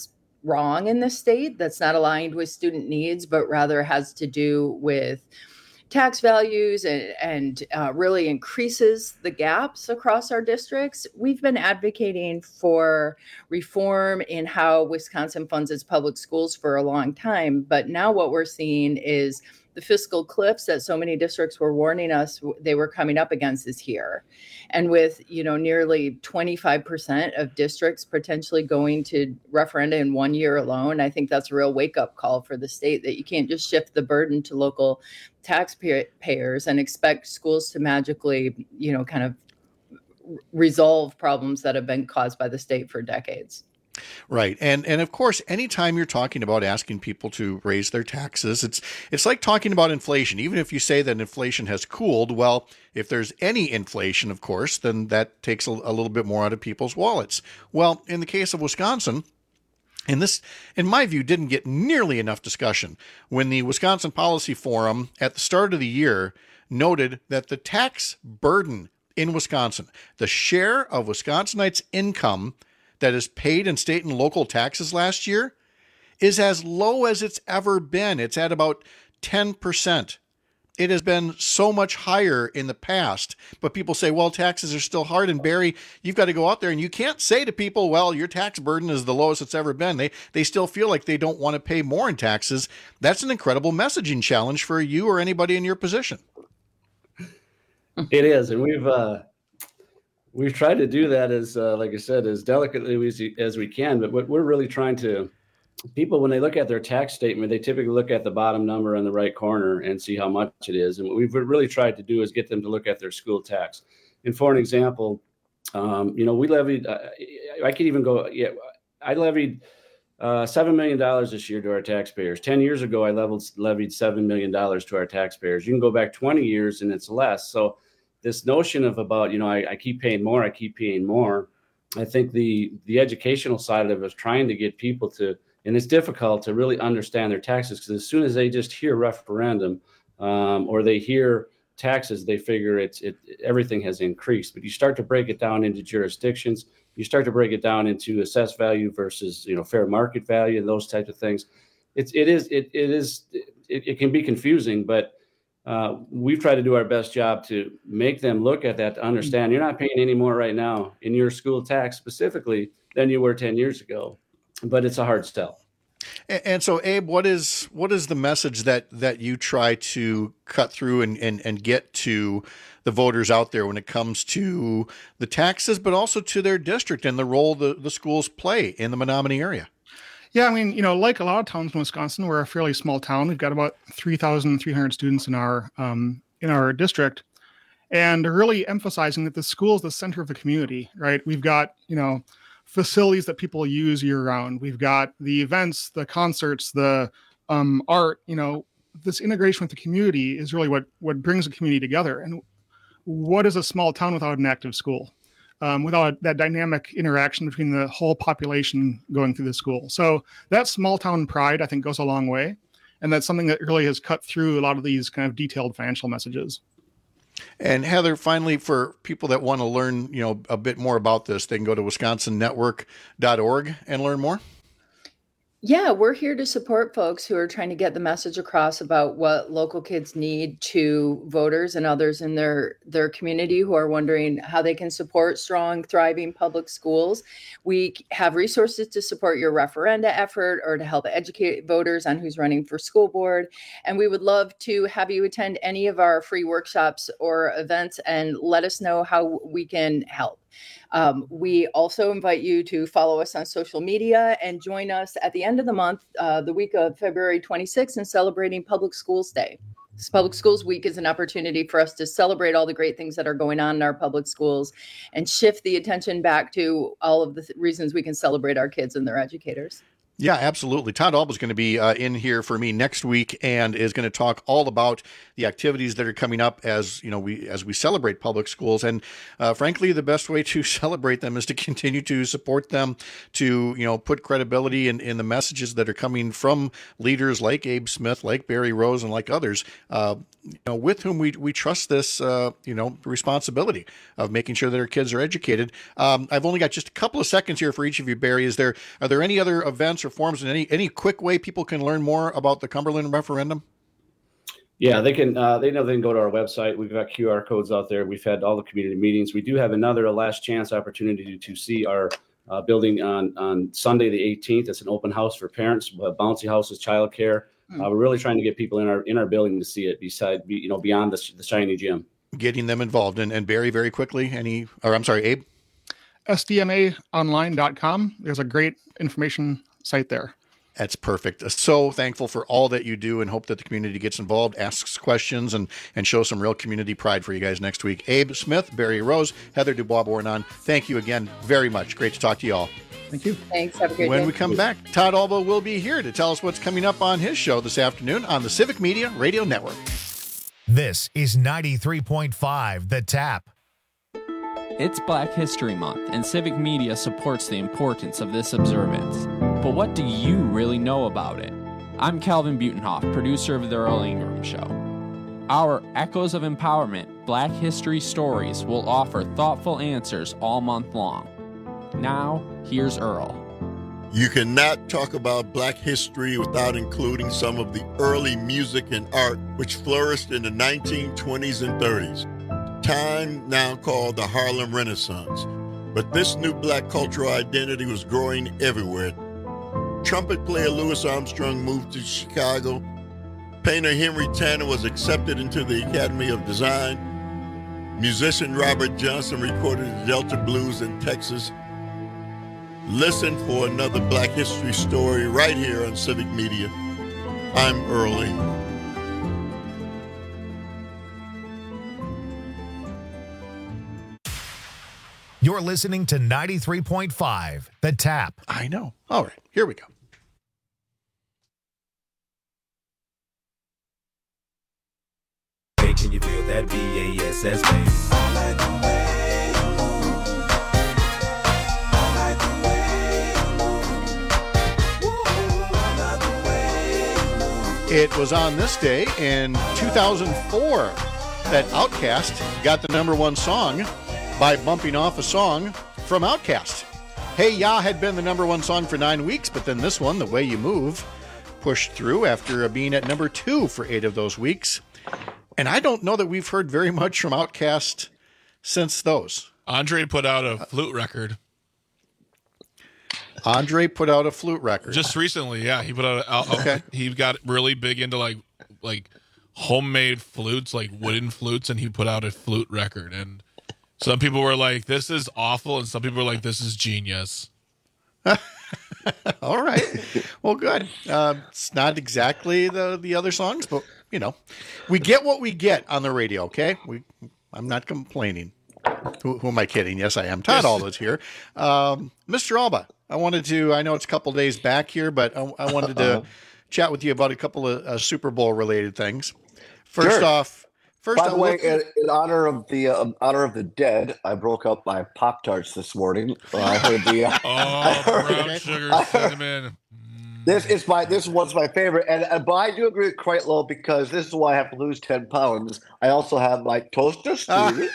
wrong in this state, that's not aligned with student needs, but rather has to do with tax values and, and uh, really increases the gaps across our districts. We've been advocating for reform in how Wisconsin funds its public schools for a long time, but now what we're seeing is the fiscal cliffs that so many districts were warning us they were coming up against is here. And with, you know, nearly twenty-five percent of districts potentially going to referenda in one year alone, I think that's a real wake-up call for the state that you can't just shift the burden to local taxpayers and expect schools to magically, you know, kind of resolve problems that have been caused by the state for decades. Right. And and of course, anytime you're talking about asking people to raise their taxes, it's it's like talking about inflation. Even if you say that inflation has cooled, well, if there's any inflation, of course, then that takes a, a little bit more out of people's wallets. Well, in the case of Wisconsin, and this, in my view, didn't get nearly enough discussion when the Wisconsin Policy Forum at the start of the year noted that the tax burden in Wisconsin, the share of Wisconsinites' income that is paid in state and local taxes last year, is as low as it's ever been. It's at about ten percent. It has been so much higher in the past, but people say, well, taxes are still hard. And Barry, you've got to go out there and you can't say to people, well, your tax burden is the lowest it's ever been. They they still feel like they don't want to pay more in taxes. That's an incredible messaging challenge for you or anybody in your position. It is. And we've, uh, We've tried to do that as, uh, like I said, as delicately as, as we can. But what we're really trying to, people, when they look at their tax statement, they typically look at the bottom number in the right corner and see how much it is. And what we've really tried to do is get them to look at their school tax. And for an example, um, you know, we levied, uh, I could even go, yeah, I levied uh, seven million dollars this year to our taxpayers. ten years ago, I leveled, levied seven million dollars to our taxpayers. You can go back twenty years and it's less. So this notion of about, you know, I, I keep paying more, I keep paying more. I think the the educational side of it is trying to get people to, and it's difficult to really understand their taxes because as soon as they just hear referendum um, or they hear taxes, they figure it's it everything has increased. But you start to break it down into jurisdictions, you start to break it down into assessed value versus, you know, fair market value and those types of things. It's it is it it is it, it can be confusing, but Uh, we've tried to do our best job to make them look at that to understand you're not paying any more right now in your school tax specifically than you were ten years ago, but it's a hard sell. And, and so, Abe, what is what is the message that that you try to cut through and, and, and get to the voters out there when it comes to the taxes, but also to their district and the role the, the schools play in the Menominee area? Yeah, I mean, you know, like a lot of towns in Wisconsin, we're a fairly small town. We've got about three thousand three hundred students in our um, in our district, and really emphasizing that the school is the center of the community, right? We've got, you know, facilities that people use year round. We've got the events, the concerts, the um, art. You know, this integration with the community is really what what brings the community together. And what is a small town without an active school? Um, without that dynamic interaction between the whole population going through the school. So that small town pride, I think, goes a long way. And that's something that really has cut through a lot of these kind of detailed financial messages. And Heather, finally, for people that want to learn, you know, a bit more about this, they can go to wisconsin network dot org and learn more. Yeah, we're here to support folks who are trying to get the message across about what local kids need to voters and others in their, their community who are wondering how they can support strong, thriving public schools. We have resources to support your referenda effort or to help educate voters on who's running for school board. And we would love to have you attend any of our free workshops or events and let us know how we can help. Um, we also invite you to follow us on social media and join us at the end of the month, uh, the week of February twenty-sixth, in celebrating Public Schools Day. This Public Schools Week is an opportunity for us to celebrate all the great things that are going on in our public schools and shift the attention back to all of the th- reasons we can celebrate our kids and their educators. Yeah, absolutely. Todd Alba is going to be uh, in here for me next week and is going to talk all about the activities that are coming up as you know we as we celebrate public schools. And uh, frankly, the best way to celebrate them is to continue to support them, to you know put credibility in, in the messages that are coming from leaders like Abe Smith, like Barry Rose, and like others. Uh, you know, with whom we we trust this, uh, you know, responsibility of making sure that our kids are educated. Um, I've only got just a couple of seconds here for each of you, Barry. Is there are there any other events or forums and any any quick way people can learn more about the Cumberland referendum? Yeah, they can. Uh, they know they can go to our website. We've got Q R codes out there. We've had all the community meetings. We do have another last chance opportunity to see our uh, building on on Sunday the eighteenth. It's an open house for parents, uh, bouncy houses, childcare. Uh, we're really trying to get people in our in our building to see it. Beside, you know, beyond the, the shiny gym, getting them involved. And and Barry, very quickly, any? Or I'm sorry, Abe. S D M A online dot com. There's a great information site there. That's perfect. So thankful for all that you do and hope that the community gets involved, asks questions, and and shows some real community pride for you guys next week. Abe Smith, Barry Rose, Heather Dubois-Bornon, thank you again very much. Great to talk to you all. Thank you. Thanks. Have a great when day. When we come back, Todd Alba will be here to tell us what's coming up on his show this afternoon on the Civic Media Radio Network. This is ninety-three point five The Tap. It's Black History Month, and Civic Media supports the importance of this observance. But what do you really know about it? I'm Calvin Butenhoff, producer of The Earl Ingram Show. Our Echoes of Empowerment Black History Stories will offer thoughtful answers all month long. Now, here's Earl. You cannot talk about Black history without including some of the early music and art which flourished in the nineteen twenties and thirties. Time now called the Harlem Renaissance, but this new Black cultural identity was growing everywhere. Trumpet player Louis Armstrong moved to Chicago. Painter Henry Tanner was accepted into the Academy of Design. Musician Robert Johnson recorded the Delta Blues in Texas. Listen for another Black history story right here on Civic Media. I'm Earl Ingram. You're listening to ninety-three point five The Tap. I know. All right, here we go. Hey, can you feel that B A S S bass? It was on this day in two thousand four that Outkast got the number one song by bumping off a song from Outkast. Hey Ya had been the number one song for nine weeks, but then this one, The Way You Move, pushed through after being at number two for eight of those weeks. And I don't know that we've heard very much from Outkast since those. Andre put out a flute record. Andre put out a flute record. Just recently, yeah. He put out a, okay. He got really big into like like homemade flutes, like wooden flutes, and he put out a flute record. And some people were like, this is awful, and some people were like, this is genius. All right. Well, good. Uh, it's not exactly the, the other songs, but, you know, we get what we get on the radio, okay? We. I'm not complaining. Who, who am I kidding? Yes, I am. Todd Alba's here. Um, Mister Alba, I wanted to, I know it's a couple days back here, but I, I wanted to chat with you about a couple of uh, Super Bowl related things. First Sure. off, first By the I way, looked- in, in honor of the uh, honor of the dead, I broke up my Pop Tarts this morning. Uh, I heard the uh, Oh, brown sugar, cinnamon. this is my this one's my favorite, and, and but I do agree with Kreitlow because this is why I have to lose ten pounds. I also have my toaster stew.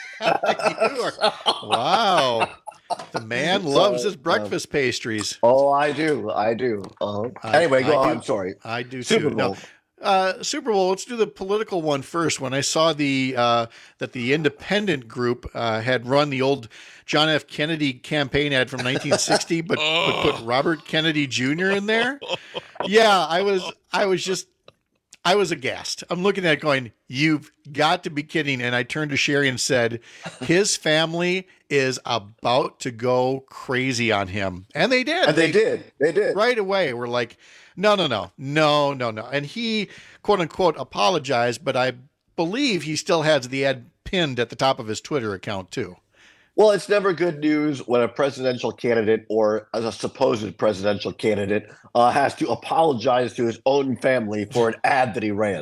Wow. The man loves his So, breakfast pastries. Oh, I do. I do. Uh, anyway, go I on. do- Sorry. I do Super too. No. Bowl. Uh, Super Bowl. Let's do the political one first. When I saw the uh, that the Independent group uh, had run the old John F. Kennedy campaign ad from nineteen sixty, but, but put Robert Kennedy Junior in there. Yeah, I was. I was just. I was aghast. I'm looking at it going, you've got to be kidding. And I turned to Sherry and said, his family is about to go crazy on him. And they did. And they did. They did. Right away. We're like, no, no, no, no, no, no. And he, quote unquote, apologized, but I believe he still has the ad pinned at the top of his Twitter account too. Well, it's never good news when a presidential candidate or as a supposed presidential candidate uh, has to apologize to his own family for an ad that he ran.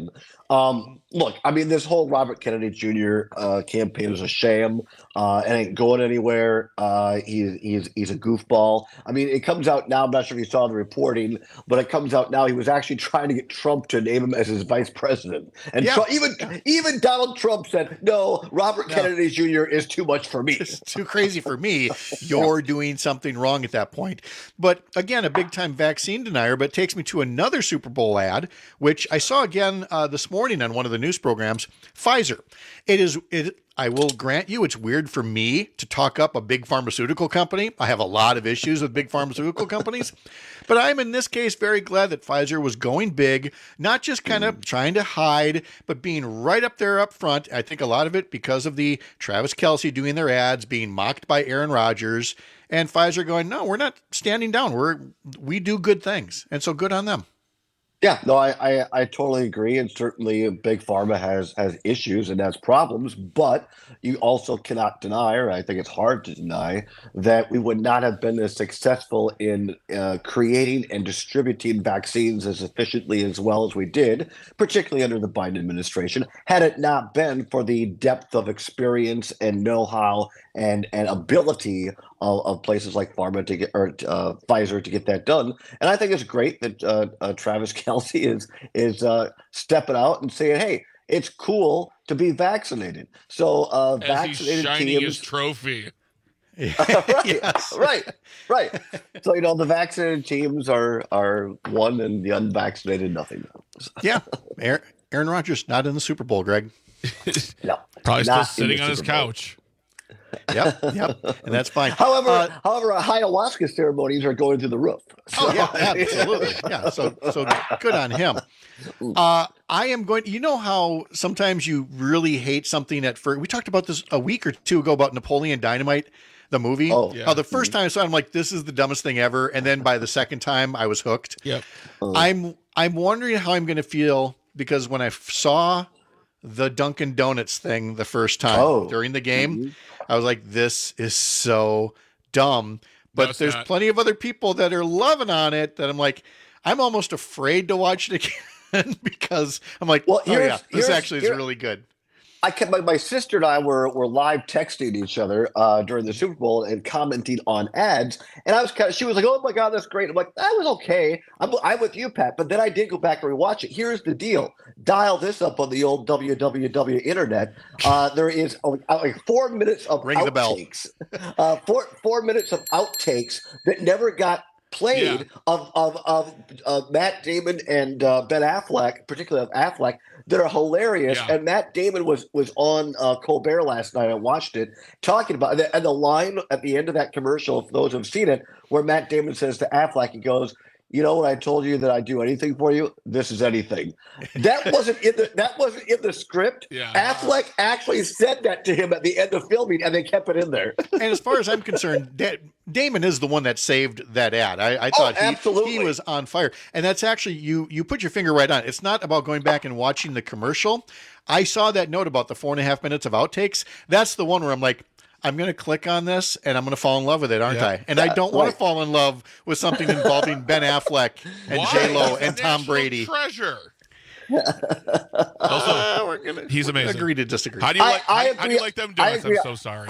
Um, look, I mean, this whole Robert Kennedy Junior uh, campaign is a sham. Uh, it ain't going anywhere. Uh, he's he's he's a goofball. I mean, it comes out now. I'm not sure if you saw the reporting, but it comes out now. He was actually trying to get Trump to name him as his vice president, and Yeah. Trump, even even Donald Trump said, "No, Robert No. Kennedy Junior is too much for me. It's too crazy for me. You're doing something wrong at that point." But again, a big time vaccine denier. But it takes me to another Super Bowl ad, which I saw again uh, this morning on one of the news programs. Pfizer. It is. It. I will grant you, it's weird for me to talk up a big pharmaceutical company. I have a lot of issues with big pharmaceutical companies, but I'm in this case very glad that Pfizer was going big, not just kind of trying to hide, but being right up there up front. I think a lot of it because of the Travis Kelce doing their ads, being mocked by Aaron Rodgers, and Pfizer going, no, we're not standing down. We're we do good things, and so good on them. Yeah, no, I, I, I totally agree, and certainly Big Pharma has has issues and has problems, but you also cannot deny, or I think it's hard to deny, that we would not have been as successful in uh, creating and distributing vaccines as efficiently as well as we did, particularly under the Biden administration, had it not been for the depth of experience and know-how and and ability of, of places like Pharma to get or uh, Pfizer to get that done. And I think it's great that uh, uh, Travis Kelce is is uh, stepping out and saying, "Hey, it's cool to be vaccinated." So uh, As vaccinated he's shining teams, his trophy. right, Yes. right, right. So you know the vaccinated teams are are one, and the unvaccinated nothing. Yeah, Aaron, Aaron Rodgers not in the Super Bowl, Greg. No, Probably still not in sitting the on his Super Bowl. couch. Yep, yep, and that's fine. However, Uh, however, uh, ayahuasca ceremonies are going through the roof. Oh yeah, absolutely. Yeah, so so good on him. Uh, I am going. You know how sometimes you really hate something at first. We talked about this a week or two ago about Napoleon Dynamite, the movie. Oh. Yeah. How the first time I saw it, I'm like, this is the dumbest thing ever, and then by the second time, I was hooked. Yep. I'm I'm wondering how I'm going to feel because when I f- saw the Dunkin' Donuts thing the first time Oh. during the game, Mhm. I was like, this is so dumb. But No, it's there's not. plenty of other people that are loving on it that I'm like, I'm almost afraid to watch it again because I'm like, Well, oh here's- yeah, this here's- actually is here- really good. I kept my, my sister and I were were live texting each other uh, during the Super Bowl and commenting on ads, and I was kind of she was like, "Oh my God, that's great." I'm like, "That was okay." I'm I'm with you, Pat, but then I did go back and rewatch it. Here's the deal: dial this up on the old W W W internet. Uh, there is uh, like four minutes of Ring the bell. outtakes, uh, four four minutes of outtakes that never got played Yeah. of of of uh, Matt Damon and uh, Ben Affleck, particularly of Affleck, that are hilarious. Yeah. And Matt Damon was was on uh, Colbert last night. I watched it, talking about it. And the line at the end of that commercial, for those who've seen it, where Matt Damon says to Affleck, he goes, "You know, when I told you that I'd do anything for you, this is anything." That wasn't in the that wasn't in the script. Yeah. Affleck actually said that to him at the end of filming, and they kept it in there. And as far as I'm concerned, Da- Damon is the one that saved that ad. I, I thought he, absolutely. he was on fire. And that's actually, you you put your finger right on it. It's not about going back and watching the commercial. I saw that note about the four and a half minutes of outtakes. That's the one where I'm like, I'm going to click on this and I'm going to fall in love with it, aren't Yeah. I? And I Yeah, don't want right. to fall in love with something involving Ben Affleck and Why? J Lo He's and a Tom national Brady. Treasure. Uh, Also, we're gonna he's amazing. agree to disagree. How do you I- like? I how, how do you agree- like them I donuts? agree- I'm so sorry.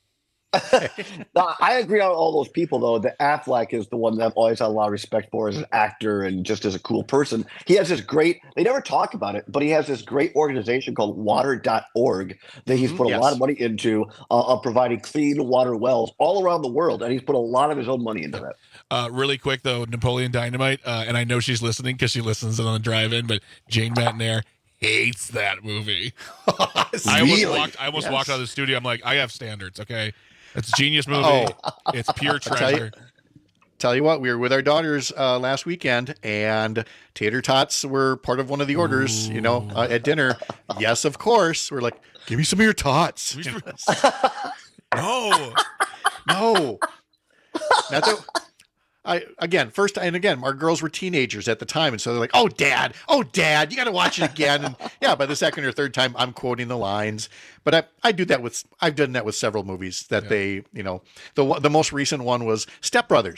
No, I agree on all those people, though. That Affleck is the one that I've always had a lot of respect for as an actor and just as a cool person. He has this great, they never talk about it, but he has this great organization called water dot org that he's put a Yes. lot of money into uh, of providing clean water wells all around the world. And he's put a lot of his own money into that. Uh, really quick though, Napoleon Dynamite, uh, and I know she's listening because she listens on the drive-in. But Jane Matnair hates that movie. I almost Really? walked. I almost Yes. walked out of the studio. I'm like, I have standards. Okay, it's a genius movie. Oh. It's pure tell you- treasure. Tell you what, we were with our daughters uh, last weekend, and tater tots were part of one of the orders. You know, uh, at dinner. Yes, of course. We're like, give me some of your tots. No, no. That's a, I again first and again our girls were teenagers at the time, and so they're like, "Oh, Dad, oh, Dad, you got to watch it again." And yeah, by the second or third time, I'm quoting the lines. But I, I do that with I've done that with several movies that Yeah. they, you know, the one- the most recent one was Step Brothers.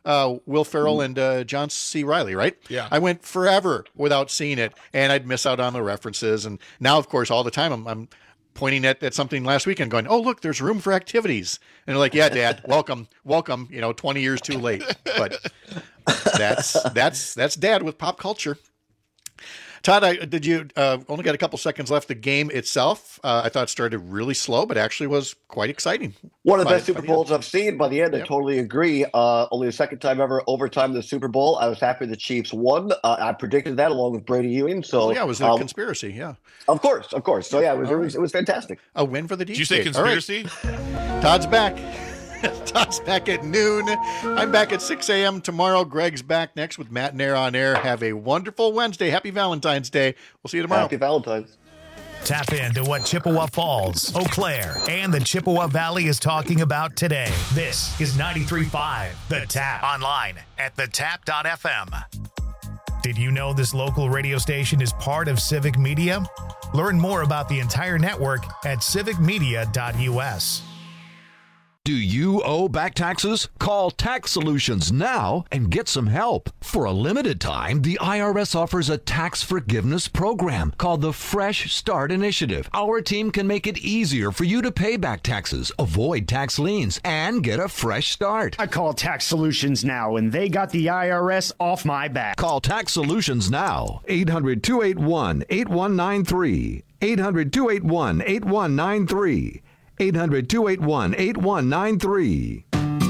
Uh, Will Ferrell and uh, John C. Reilly, right? Yeah. I went forever without seeing it, and I'd miss out on the references. And now, of course, all the time I'm, I'm pointing at, at something last weekend going, oh, look, there's room for activities. And they're like, yeah, Dad, welcome, welcome, you know, twenty years too late. But that's that's that's Dad with pop culture. Todd, I, did you uh, only got a couple seconds left? The game itself, uh, I thought started really slow, but actually was quite exciting. One of the by, best Super the Bowls I've seen. By the end, Yep. I totally agree. Uh, only the second time ever overtime in the Super Bowl. I was happy the Chiefs won. Uh, I predicted that along with Brady Ewing. So Oh, yeah, it was a um, conspiracy. Yeah, of course, of course. So yeah, it was, it All was it was fantastic. a win for the deep Did you say state. All right. conspiracy? Todd's back. Todd's back at noon. I'm back at six a.m. tomorrow. Greg's back next with Matt and Air on Air. Have a wonderful Wednesday. Happy Valentine's Day. We'll see you tomorrow. Happy Valentine's. Tap into what Chippewa Falls, Eau Claire, and the Chippewa Valley is talking about today. This is ninety-three point five The Tap. Online at the tap dot f m. Did you know this local radio station is part of Civic Media? Learn more about the entire network at civic media dot u s. Do you owe back taxes? Call Tax Solutions now and get some help. For a limited time, the I R S offers a tax forgiveness program called the Fresh Start Initiative. Our team can make it easier for you to pay back taxes, avoid tax liens, and get a fresh start. I call Tax Solutions now, and they got the I R S off my back. Call Tax Solutions now. eight hundred, two eight one, eight one nine three. eight hundred, two eight one, eight one nine three. eight hundred, two eight one, eight one nine three.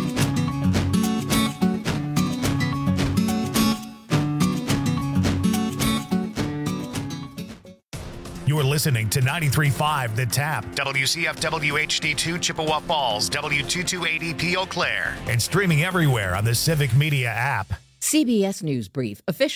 You're listening to ninety-three point five The Tap, W C F W H D two Chippewa Falls, W two two eight E P Eau Claire, and streaming everywhere on the Civic Media app. C B S News Brief. Official